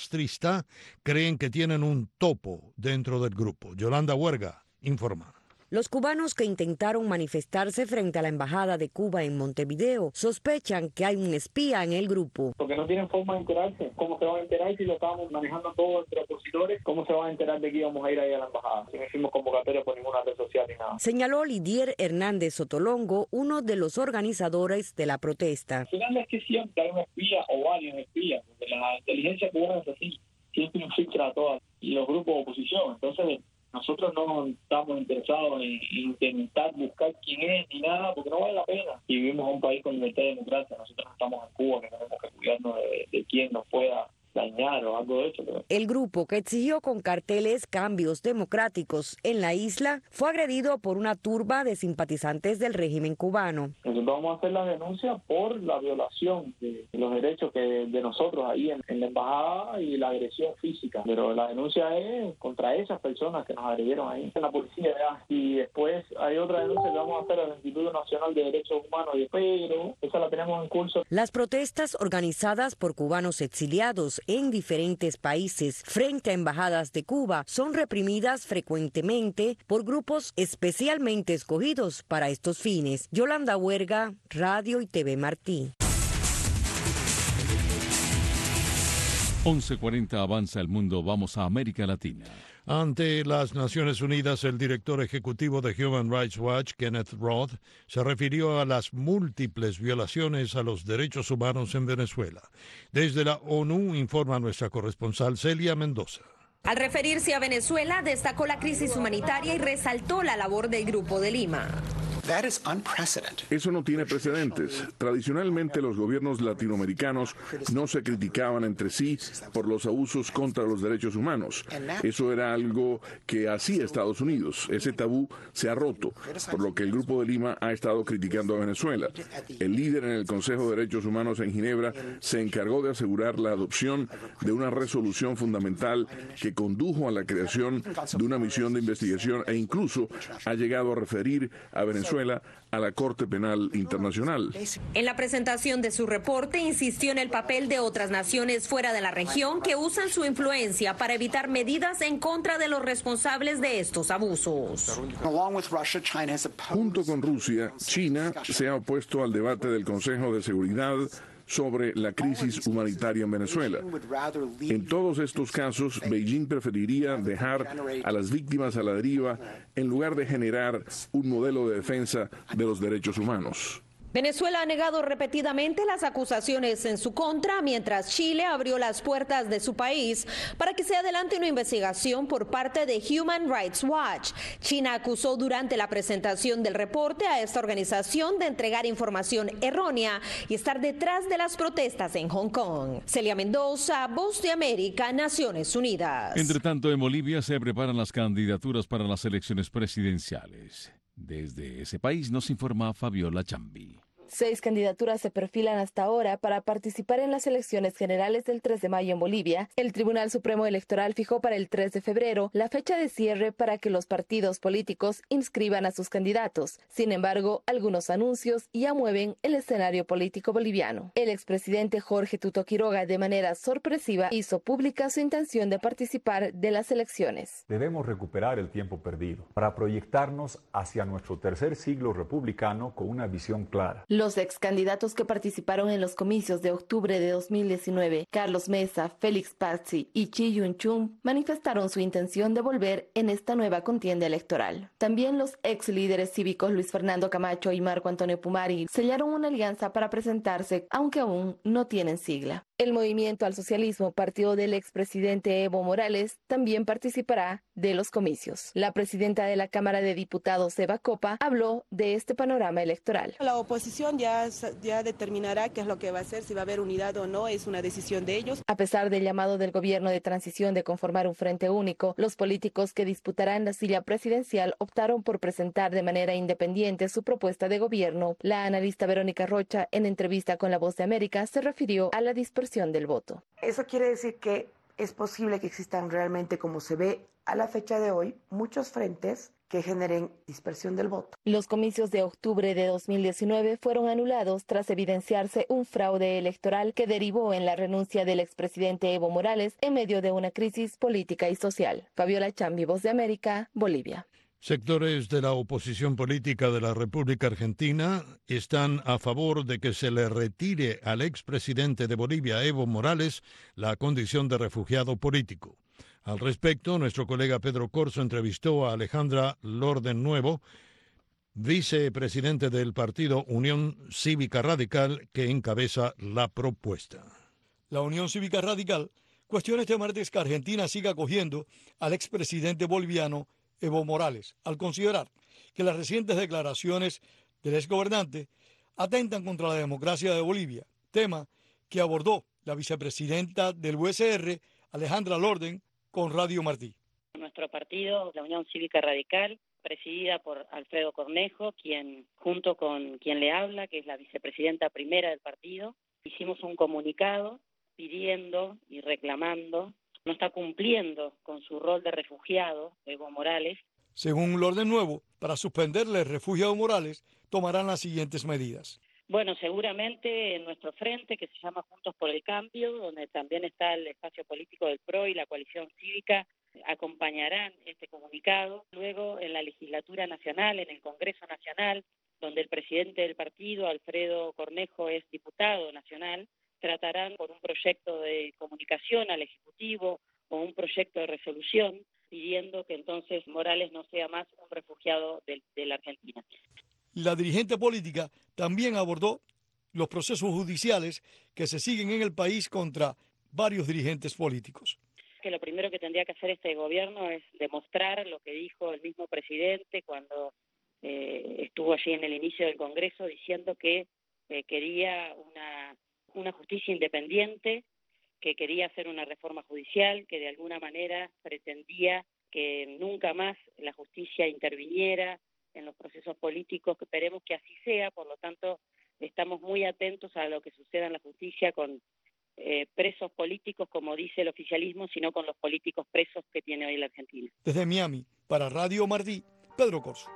S2: pro-castrista creen que tienen un topo dentro del grupo. Yolanda Huerga informa.
S8: Los cubanos que intentaron manifestarse frente a la Embajada de Cuba en Montevideo sospechan que hay un espía en el grupo.
S10: Porque no tienen forma de enterarse. ¿Cómo se van a enterar si lo estábamos manejando todo entre opositores? ¿Cómo se van a enterar de que íbamos a ir ahí a la embajada? Si no hicimos convocatoria por ninguna red social ni nada.
S8: Señaló Lidier Hernández Sotolongo, uno de los organizadores de la protesta.
S10: Al final es que siempre hay un espía o varios espías. La inteligencia cubana es así. Siempre infiltra a todas y los grupos de oposición. Entonces, nosotros no estamos interesados en intentar buscar quién es ni nada, porque no vale la pena. Y vivimos en un país con libertad y democracia. Nosotros no estamos en Cuba, que tenemos que cuidarnos de, de quién nos pueda dañar o algo de eso. Pero...
S8: El grupo, que exigió con carteles cambios democráticos en la isla, fue agredido por una turba de simpatizantes del régimen cubano.
S10: Nosotros vamos a hacer la denuncia por la violación de los derechos que de nosotros ahí en, en la embajada y la agresión física, pero la denuncia es contra esas personas que nos agredieron ahí en la policía ya. Y después hay otra denuncia que vamos a hacer al Instituto Nacional de Derechos Humanos, pero esa la tenemos en curso.
S8: Las protestas organizadas por cubanos exiliados en diferentes países frente a embajadas de Cuba son reprimidas frecuentemente por grupos especialmente escogidos para estos fines. Yolanda Huerga, Radio y T V Martí.
S1: once cuarenta avanza el mundo, vamos a América Latina.
S2: Ante las Naciones Unidas, el director ejecutivo de Human Rights Watch, Kenneth Roth, se refirió a las múltiples violaciones a los derechos humanos en Venezuela. Desde la ONU informa nuestra corresponsal Celia Mendoza.
S11: Al referirse a Venezuela, destacó la crisis humanitaria y resaltó la labor del Grupo de Lima.
S12: Eso no tiene precedentes. Tradicionalmente los gobiernos latinoamericanos no se criticaban entre sí por los abusos contra los derechos humanos. Eso era algo que hacía Estados Unidos. Ese tabú se ha roto, por lo que el Grupo de Lima ha estado criticando a Venezuela. El líder en el Consejo de Derechos Humanos en Ginebra se encargó de asegurar la adopción de una resolución fundamental que condujo a la creación de una misión de investigación e incluso ha llegado a referir a Venezuela a la Corte Penal Internacional.
S11: En la presentación de su reporte insistió en el papel de otras naciones fuera de la región que usan su influencia para evitar medidas en contra de los responsables de estos abusos.
S12: Junto con Rusia, China se ha opuesto al debate del Consejo de Seguridad sobre la crisis humanitaria en Venezuela. En todos estos casos, Beijing preferiría dejar a las víctimas a la deriva en lugar de generar un modelo de defensa de los derechos humanos.
S11: Venezuela ha negado repetidamente las acusaciones en su contra, mientras Chile abrió las puertas de su país para que se adelante una investigación por parte de Human Rights Watch. China acusó durante la presentación del reporte a esta organización de entregar información errónea y estar detrás de las protestas en Hong Kong. Celia Mendoza, Voz de América, Naciones Unidas.
S1: Entre tanto, en Bolivia se preparan las candidaturas para las elecciones presidenciales. Desde ese país nos informa Fabiola Chambi.
S13: Seis candidaturas se perfilan hasta ahora para participar en las elecciones generales del tres de mayo en Bolivia. El Tribunal Supremo Electoral fijó para el tres de febrero la fecha de cierre para que los partidos políticos inscriban a sus candidatos. Sin embargo, algunos anuncios ya mueven el escenario político boliviano. El expresidente Jorge Tuto Quiroga, de manera sorpresiva, hizo pública su intención de participar de las elecciones.
S26: Debemos recuperar el tiempo perdido para proyectarnos hacia nuestro tercer siglo republicano con una visión clara.
S13: Los ex candidatos que participaron en los comicios de octubre de dos mil diecinueve, Carlos Mesa, Félix Pazzi y Chi Yun-chung, manifestaron su intención de volver en esta nueva contienda electoral. También los ex líderes cívicos Luis Fernando Camacho y Marco Antonio Pumari sellaron una alianza para presentarse, aunque aún no tienen sigla. El Movimiento al Socialismo, partido del expresidente Evo Morales, también participará de los comicios. La presidenta de la Cámara de Diputados, Eva Copa, habló de este panorama electoral.
S27: La oposición ya, ya determinará qué es lo que va a hacer, si va a haber unidad o no, es una decisión de ellos.
S13: A pesar del llamado del gobierno de transición de conformar un frente único, los políticos que disputarán la silla presidencial optaron por presentar de manera independiente su propuesta de gobierno. La analista Verónica Rocha, en entrevista con La Voz de América, se refirió a la dispersión del voto.
S28: Eso quiere decir que es posible que existan realmente, como se ve a la fecha de hoy, muchos frentes que generen dispersión del voto.
S13: Los comicios de octubre de dos mil diecinueve fueron anulados tras evidenciarse un fraude electoral que derivó en la renuncia del expresidente Evo Morales en medio de una crisis política y social. Fabiola Chambi, Voz de América, Bolivia.
S2: Sectores de la oposición política de la República Argentina están a favor de que se le retire al expresidente de Bolivia, Evo Morales, la condición de refugiado político. Al respecto, nuestro colega Pedro Corso entrevistó a Alejandra Lorden Nuevo, vicepresidente del partido Unión Cívica Radical, que encabeza la propuesta.
S14: La Unión Cívica Radical cuestiona este martes que Argentina siga acogiendo al expresidente boliviano Evo Morales, al considerar que las recientes declaraciones del exgobernante atentan contra la democracia de Bolivia, tema que abordó la vicepresidenta del U S R, Alejandra Lorden, con Radio Martí.
S15: Nuestro partido, la Unión Cívica Radical, presidida por Alfredo Cornejo, quien junto con quien le habla, que es la vicepresidenta primera del partido, hicimos un comunicado pidiendo y reclamando. No está cumpliendo con su rol de refugiado, Evo Morales.
S14: Según Lorden Nuevo, para suspenderle el refugio a Evo Morales, tomarán las siguientes medidas.
S15: Bueno, seguramente en nuestro frente, que se llama Juntos por el Cambio, donde también está el espacio político del P R O y la coalición cívica, acompañarán este comunicado. Luego, en la legislatura nacional, en el Congreso Nacional, donde el presidente del partido, Alfredo Cornejo, es diputado nacional, tratarán por un proyecto de comunicación al Ejecutivo o un proyecto de resolución pidiendo que entonces Morales no sea más un refugiado de, de la Argentina.
S14: La dirigente política también abordó los procesos judiciales que se siguen en el país contra varios dirigentes políticos.
S15: Que lo primero que tendría que hacer este gobierno es demostrar lo que dijo el mismo presidente cuando eh, estuvo allí en el inicio del Congreso diciendo que eh, quería una una justicia independiente, que quería hacer una reforma judicial, que de alguna manera pretendía que nunca más la justicia interviniera en los procesos políticos, que esperemos que así sea. Por lo tanto, estamos muy atentos a lo que suceda en la justicia con eh, presos políticos, como dice el oficialismo, sino con los políticos presos que tiene hoy la Argentina.
S14: Desde Miami, para Radio Martí, Pedro Corso.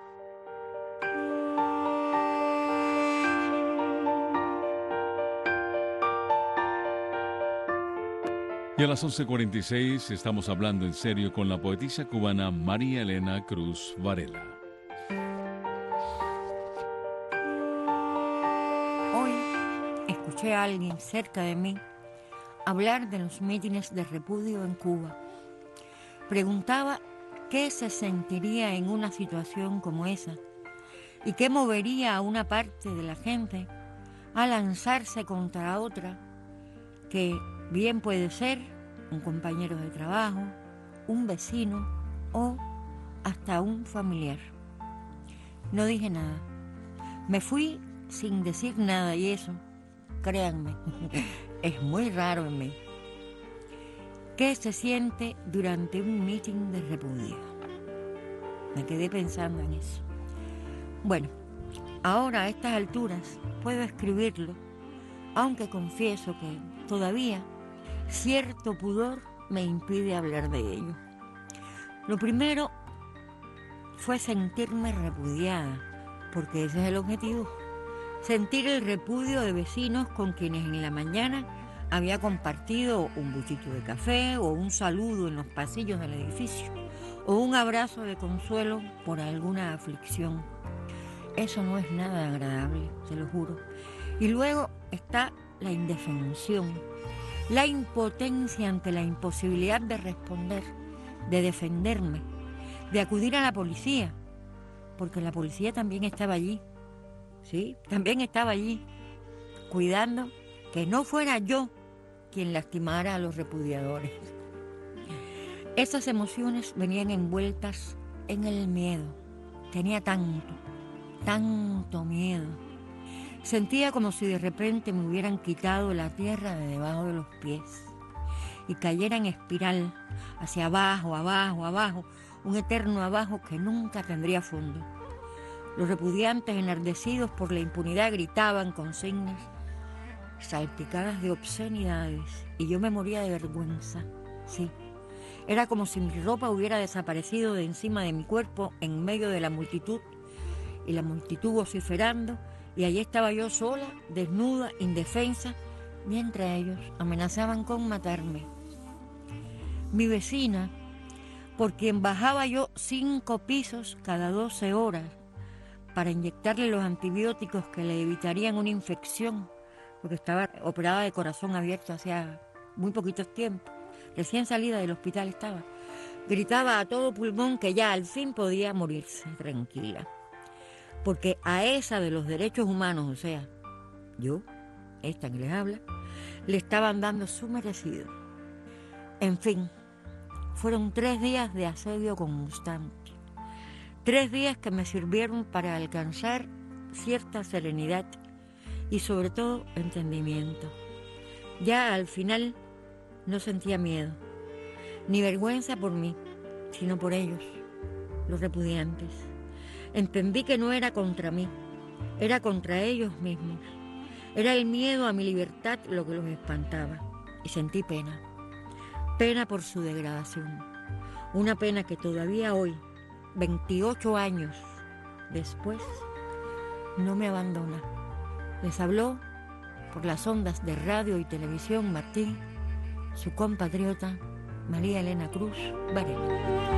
S1: Y a las once cuarenta y seis estamos hablando en serio con la poetisa cubana María Elena Cruz Varela.
S16: Hoy escuché a alguien cerca de mí hablar de los mítines de repudio en Cuba. Preguntaba qué se sentiría en una situación como esa y qué movería a una parte de la gente a lanzarse contra otra que bien puede ser un compañero de trabajo, un vecino o hasta un familiar. No dije nada. Me fui sin decir nada y eso, créanme, es muy raro en mí. ¿Qué se siente durante un meeting de repudio? Me quedé pensando en eso. Bueno, ahora a estas alturas puedo escribirlo, aunque confieso que todavía cierto pudor me impide hablar de ello. Lo primero fue sentirme repudiada, porque ese es el objetivo. Sentir el repudio de vecinos con quienes en la mañana había compartido un buchito de café o un saludo en los pasillos del edificio o un abrazo de consuelo por alguna aflicción. Eso no es nada agradable, se lo juro. Y luego está la indefensión, la impotencia ante la imposibilidad de responder, de defenderme, de acudir a la policía, porque la policía también estaba allí, sí, también estaba allí, cuidando que no fuera yo quien lastimara a los repudiadores. Esas emociones venían envueltas en el miedo. Tenía tanto, tanto miedo. Sentía como si de repente me hubieran quitado la tierra de debajo de los pies y cayera en espiral hacia abajo, abajo, abajo, un eterno abajo que nunca tendría fondo. Los repudiantes enardecidos por la impunidad gritaban consignas salpicadas de obscenidades y yo me moría de vergüenza, sí. Era como si mi ropa hubiera desaparecido de encima de mi cuerpo en medio de la multitud y la multitud vociferando. Y allí estaba yo sola, desnuda, indefensa, mientras ellos amenazaban con matarme. Mi vecina por quien bajaba yo cinco pisos cada doce horas para inyectarle los antibióticos que le evitarían una infección, porque estaba operada de corazón abierto hacía muy poquito tiempo, recién salida del hospital estaba. Gritaba a todo pulmón que ya al fin podía morirse tranquila, porque a esa de los derechos humanos, o sea, yo, esta que les habla, le estaban dando su merecido. En fin, fueron tres días de asedio constante, tres días que me sirvieron para alcanzar cierta serenidad y sobre todo entendimiento. Ya al final no sentía miedo, ni vergüenza por mí, sino por ellos, los repudiantes. Entendí que no era contra mí, era contra ellos mismos. Era el miedo a mi libertad lo que los espantaba. Y sentí pena, pena por su degradación. Una pena que todavía hoy, veintiocho años después, no me abandona. Les habló por las ondas de radio y televisión Martí, su compatriota María Elena Cruz Varela.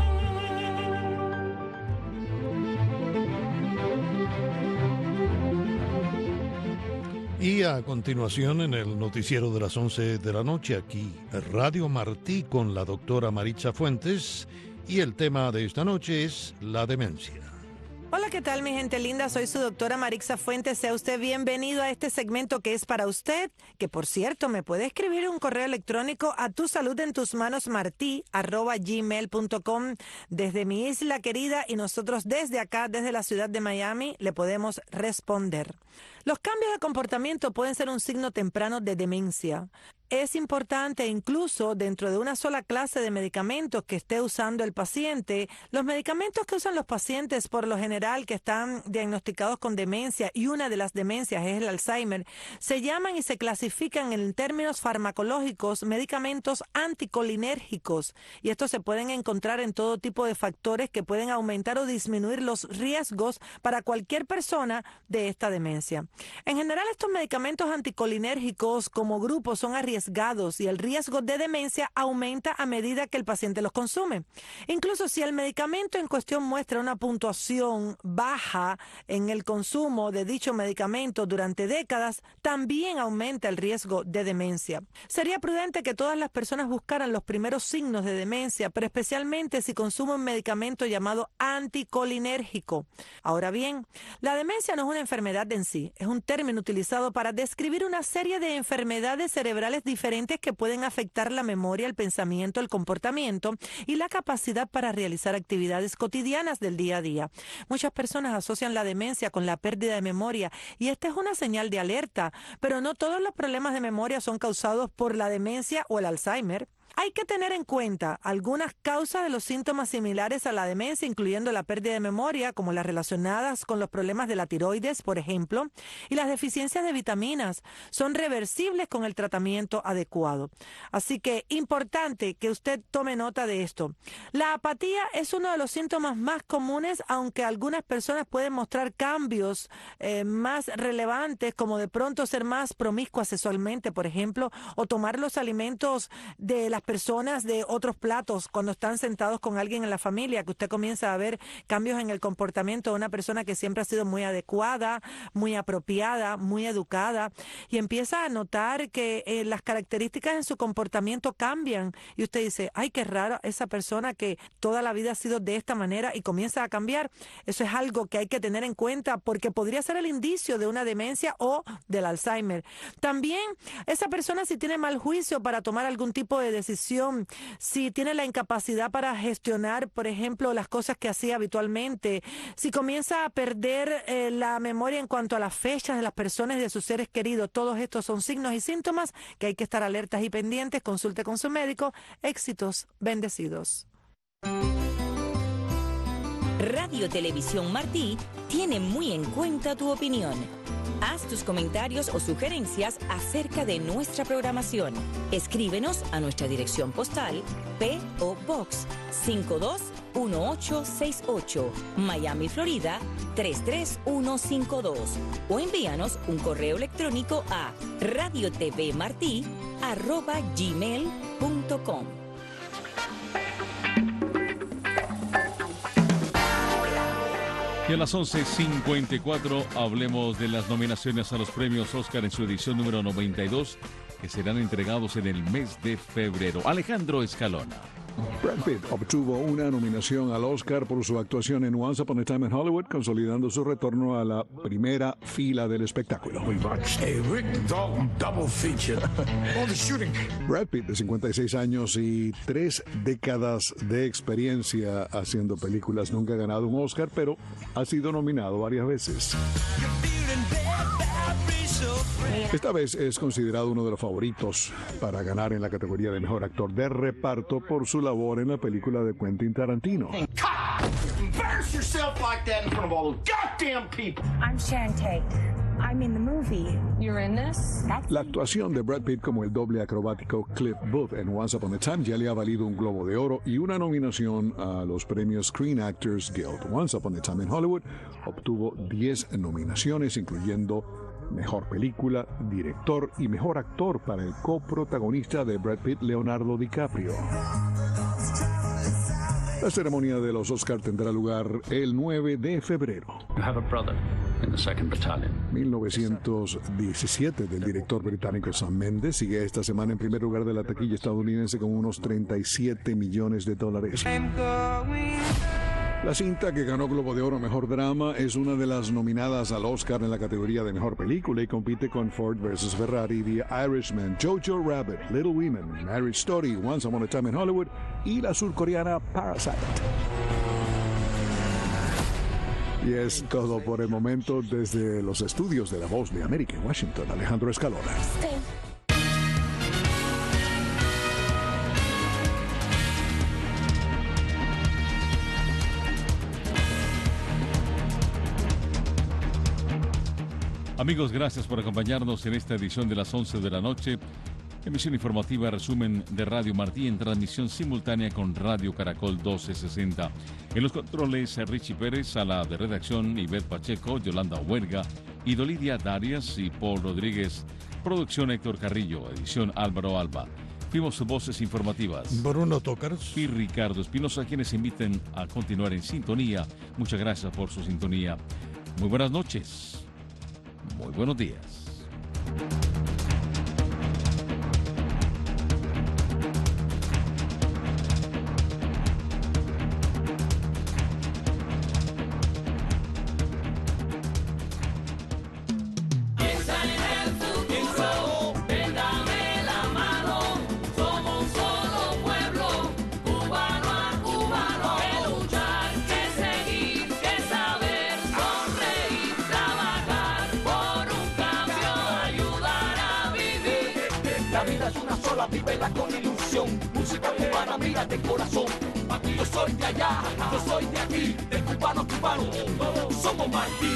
S2: Y a continuación, en el noticiero de las once de la noche, aquí Radio Martí con la doctora Maritza Fuentes, y el tema de esta noche es la demencia.
S3: Hola, ¿qué tal mi gente linda? Soy su doctora Maritza Fuentes. Sea usted bienvenido a este segmento que es para usted, que por cierto me puede escribir un correo electrónico a tu salud en tus manos martí arroba gmail punto com desde mi isla querida, y nosotros desde acá, desde la ciudad de Miami, le podemos responder. Los cambios de comportamiento pueden ser un signo temprano de demencia. Es importante, incluso dentro de una sola clase de medicamentos que esté usando el paciente, los medicamentos que usan los pacientes por lo general que están diagnosticados con demencia, y una de las demencias es el Alzheimer, se llaman y se clasifican en términos farmacológicos medicamentos anticolinérgicos, y estos se pueden encontrar en todo tipo de factores que pueden aumentar o disminuir los riesgos para cualquier persona de esta demencia. En general, estos medicamentos anticolinérgicos como grupo son arriesgados y el riesgo de demencia aumenta a medida que el paciente los consume. Incluso si el medicamento en cuestión muestra una puntuación baja en el consumo de dicho medicamento durante décadas, también aumenta el riesgo de demencia. Sería prudente que todas las personas buscaran los primeros signos de demencia, pero especialmente si consume un medicamento llamado anticolinérgico. Ahora bien, la demencia no es una enfermedad en sí, es un término utilizado para describir una serie de enfermedades cerebrales diferentes que pueden afectar la memoria, el pensamiento, el comportamiento y la capacidad para realizar actividades cotidianas del día a día. Muchas personas asocian la demencia con la pérdida de memoria, y esta es una señal de alerta, pero no todos los problemas de memoria son causados por la demencia o el Alzheimer. Hay que tener en cuenta algunas causas de los síntomas similares a la demencia, incluyendo la pérdida de memoria, como las relacionadas con los problemas de la tiroides, por ejemplo, y las deficiencias de vitaminas. Son reversibles con el tratamiento adecuado. Así que importante que usted tome nota de esto. La apatía es uno de los síntomas más comunes, aunque algunas personas pueden mostrar cambios eh, más relevantes, como de pronto ser más promiscuas sexualmente, por ejemplo, o tomar los alimentos de las personas de otros platos cuando están sentados con alguien en la familia, que usted comienza a ver cambios en el comportamiento de una persona que siempre ha sido muy adecuada, muy apropiada, muy educada, y empieza a notar que eh, las características en su comportamiento cambian, y usted dice, ay, qué raro esa persona que toda la vida ha sido de esta manera y comienza a cambiar. Eso es algo que hay que tener en cuenta, porque podría ser el indicio de una demencia o del Alzheimer. También esa persona, si tiene mal juicio para tomar algún tipo de decisión, si tiene la incapacidad para gestionar, por ejemplo, las cosas que hacía habitualmente, si comienza a perder eh, la memoria en cuanto a las fechas de las personas y de sus seres queridos, todos estos son signos y síntomas que hay que estar alertas y pendientes. Consulte con su médico. Éxitos, bendecidos.
S4: Radio Televisión Martí tiene muy en cuenta tu opinión. Haz tus comentarios o sugerencias acerca de nuestra programación. Escríbenos a nuestra dirección postal P O Box cinco dos uno ocho seis ocho, Miami, Florida tres tres uno cinco dos, o envíanos un correo electrónico a radiotvmartí arroba gmail punto com.
S1: Y a las once cincuenta y cuatro hablemos de las nominaciones a los premios Oscar en su edición número noventa y dos, que serán entregados en el mes de febrero. Alejandro Escalona.
S5: Brad Pitt obtuvo una nominación al Oscar por su actuación en Once Upon a Time in Hollywood, consolidando su retorno a la primera fila del espectáculo. Brad Pitt, de cincuenta y seis años y tres décadas de experiencia haciendo películas, nunca ha ganado un Oscar, pero ha sido nominado varias veces. Esta vez es considerado uno de los favoritos para ganar en la categoría de mejor actor de reparto por su labor en la película de Quentin Tarantino. La actuación de Brad Pitt como el doble acrobático Cliff Booth en Once Upon a Time ya le ha valido un Globo de Oro y una nominación a los premios Screen Actors Guild. Once Upon a Time in Hollywood obtuvo diez nominaciones, incluyendo Mejor Película, Director y Mejor Actor para el coprotagonista de Brad Pitt, Leonardo DiCaprio. La ceremonia de los Oscar tendrá lugar el nueve de febrero. mil novecientos diecisiete del director británico Sam Mendes sigue esta semana en primer lugar de la taquilla estadounidense con unos treinta y siete millones de dólares. La cinta, que ganó Globo de Oro Mejor Drama, es una de las nominadas al Oscar en la categoría de Mejor Película y compite con Ford versus Ferrari, The Irishman, Jojo Rabbit, Little Women, Marriage Story, Once Upon a Time in Hollywood y la surcoreana Parasite. Y es todo por el momento desde los estudios de La Voz de América en Washington. Alejandro Escalona. Sí.
S1: Amigos, gracias por acompañarnos en esta edición de las once de la noche. Emisión informativa, resumen de Radio Martí en transmisión simultánea con Radio Caracol doce sesenta. En los controles, Richie Pérez, sala de redacción, Ivette Pacheco, Yolanda Huerga, Idolidia Darias y Paul Rodríguez. Producción, Héctor Carrillo. Edición, Álvaro Alba. Fuimos voces informativas.
S2: Bruno Tócaros
S1: y Ricardo Espinosa, quienes invitan a continuar en sintonía. Muchas gracias por su sintonía. Muy buenas noches. Muy buenos días.
S9: Vívela con ilusión, música cubana, mira de corazón. Aquí yo soy de allá, yo soy de aquí, de cubano a cubano, todos somos Martí.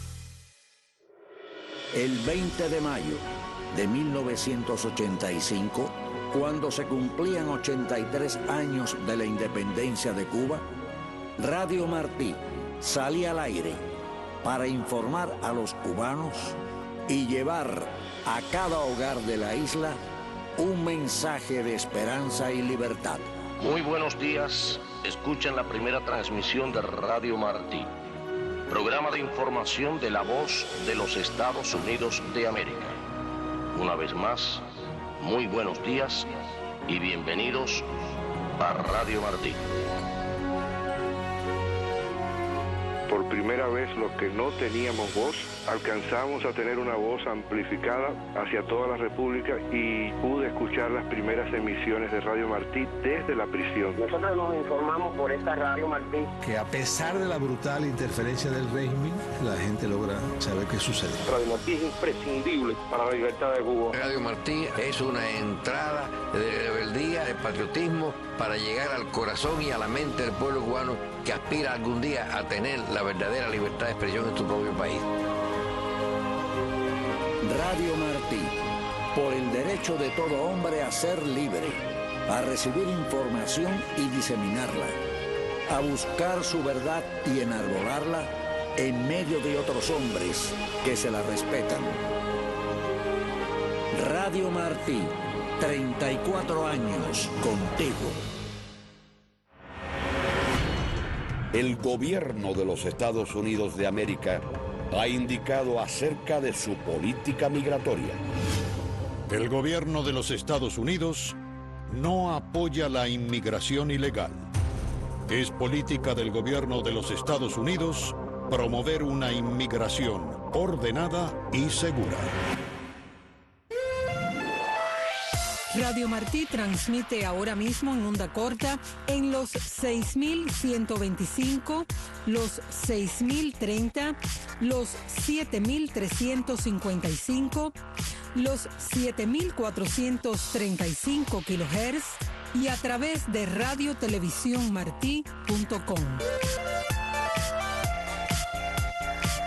S17: El veinte de mayo de mil novecientos ochenta y cinco, cuando se cumplían ochenta y tres años de la independencia de Cuba, Radio Martí salía al aire para informar a los cubanos y llevar a cada hogar de la isla un mensaje de esperanza y libertad.
S18: Muy buenos días, escuchan la primera transmisión de Radio Martí, programa de información de la voz de los Estados Unidos de América. Una vez más, muy buenos días y bienvenidos a Radio Martí.
S19: Por primera vez, los que no teníamos voz, alcanzamos a tener una voz amplificada hacia toda la República y pude escuchar las primeras emisiones de Radio Martí desde la prisión.
S20: Nosotros nos informamos por esta Radio Martí
S21: que a pesar de la brutal interferencia del régimen, la gente logra saber qué sucede.
S20: Radio Martí es imprescindible para la libertad de Cuba.
S22: Radio Martí es una entrada de rebeldía, de patriotismo, para llegar al corazón y a la mente del pueblo cubano que aspira algún día a tener la verdadera libertad de expresión en su propio país.
S17: Radio Martí, por el derecho de todo hombre a ser libre, a recibir información y diseminarla, a buscar su verdad y enarbolarla en medio de otros hombres que se la respetan. Radio Martí, treinta y cuatro años contigo.
S6: el gobierno de los Estados Unidos de América ha indicado acerca de su política migratoria.
S2: El gobierno de los Estados Unidos no apoya la inmigración ilegal. Es política del gobierno de los Estados Unidos promover una inmigración ordenada y segura.
S7: Radio Martí transmite ahora mismo en onda corta en los seis mil ciento veinticinco, los seis mil treinta, los siete mil trescientos cincuenta y cinco, los siete mil cuatrocientos treinta y cinco kilohertz y a través de radio televisión martí punto com.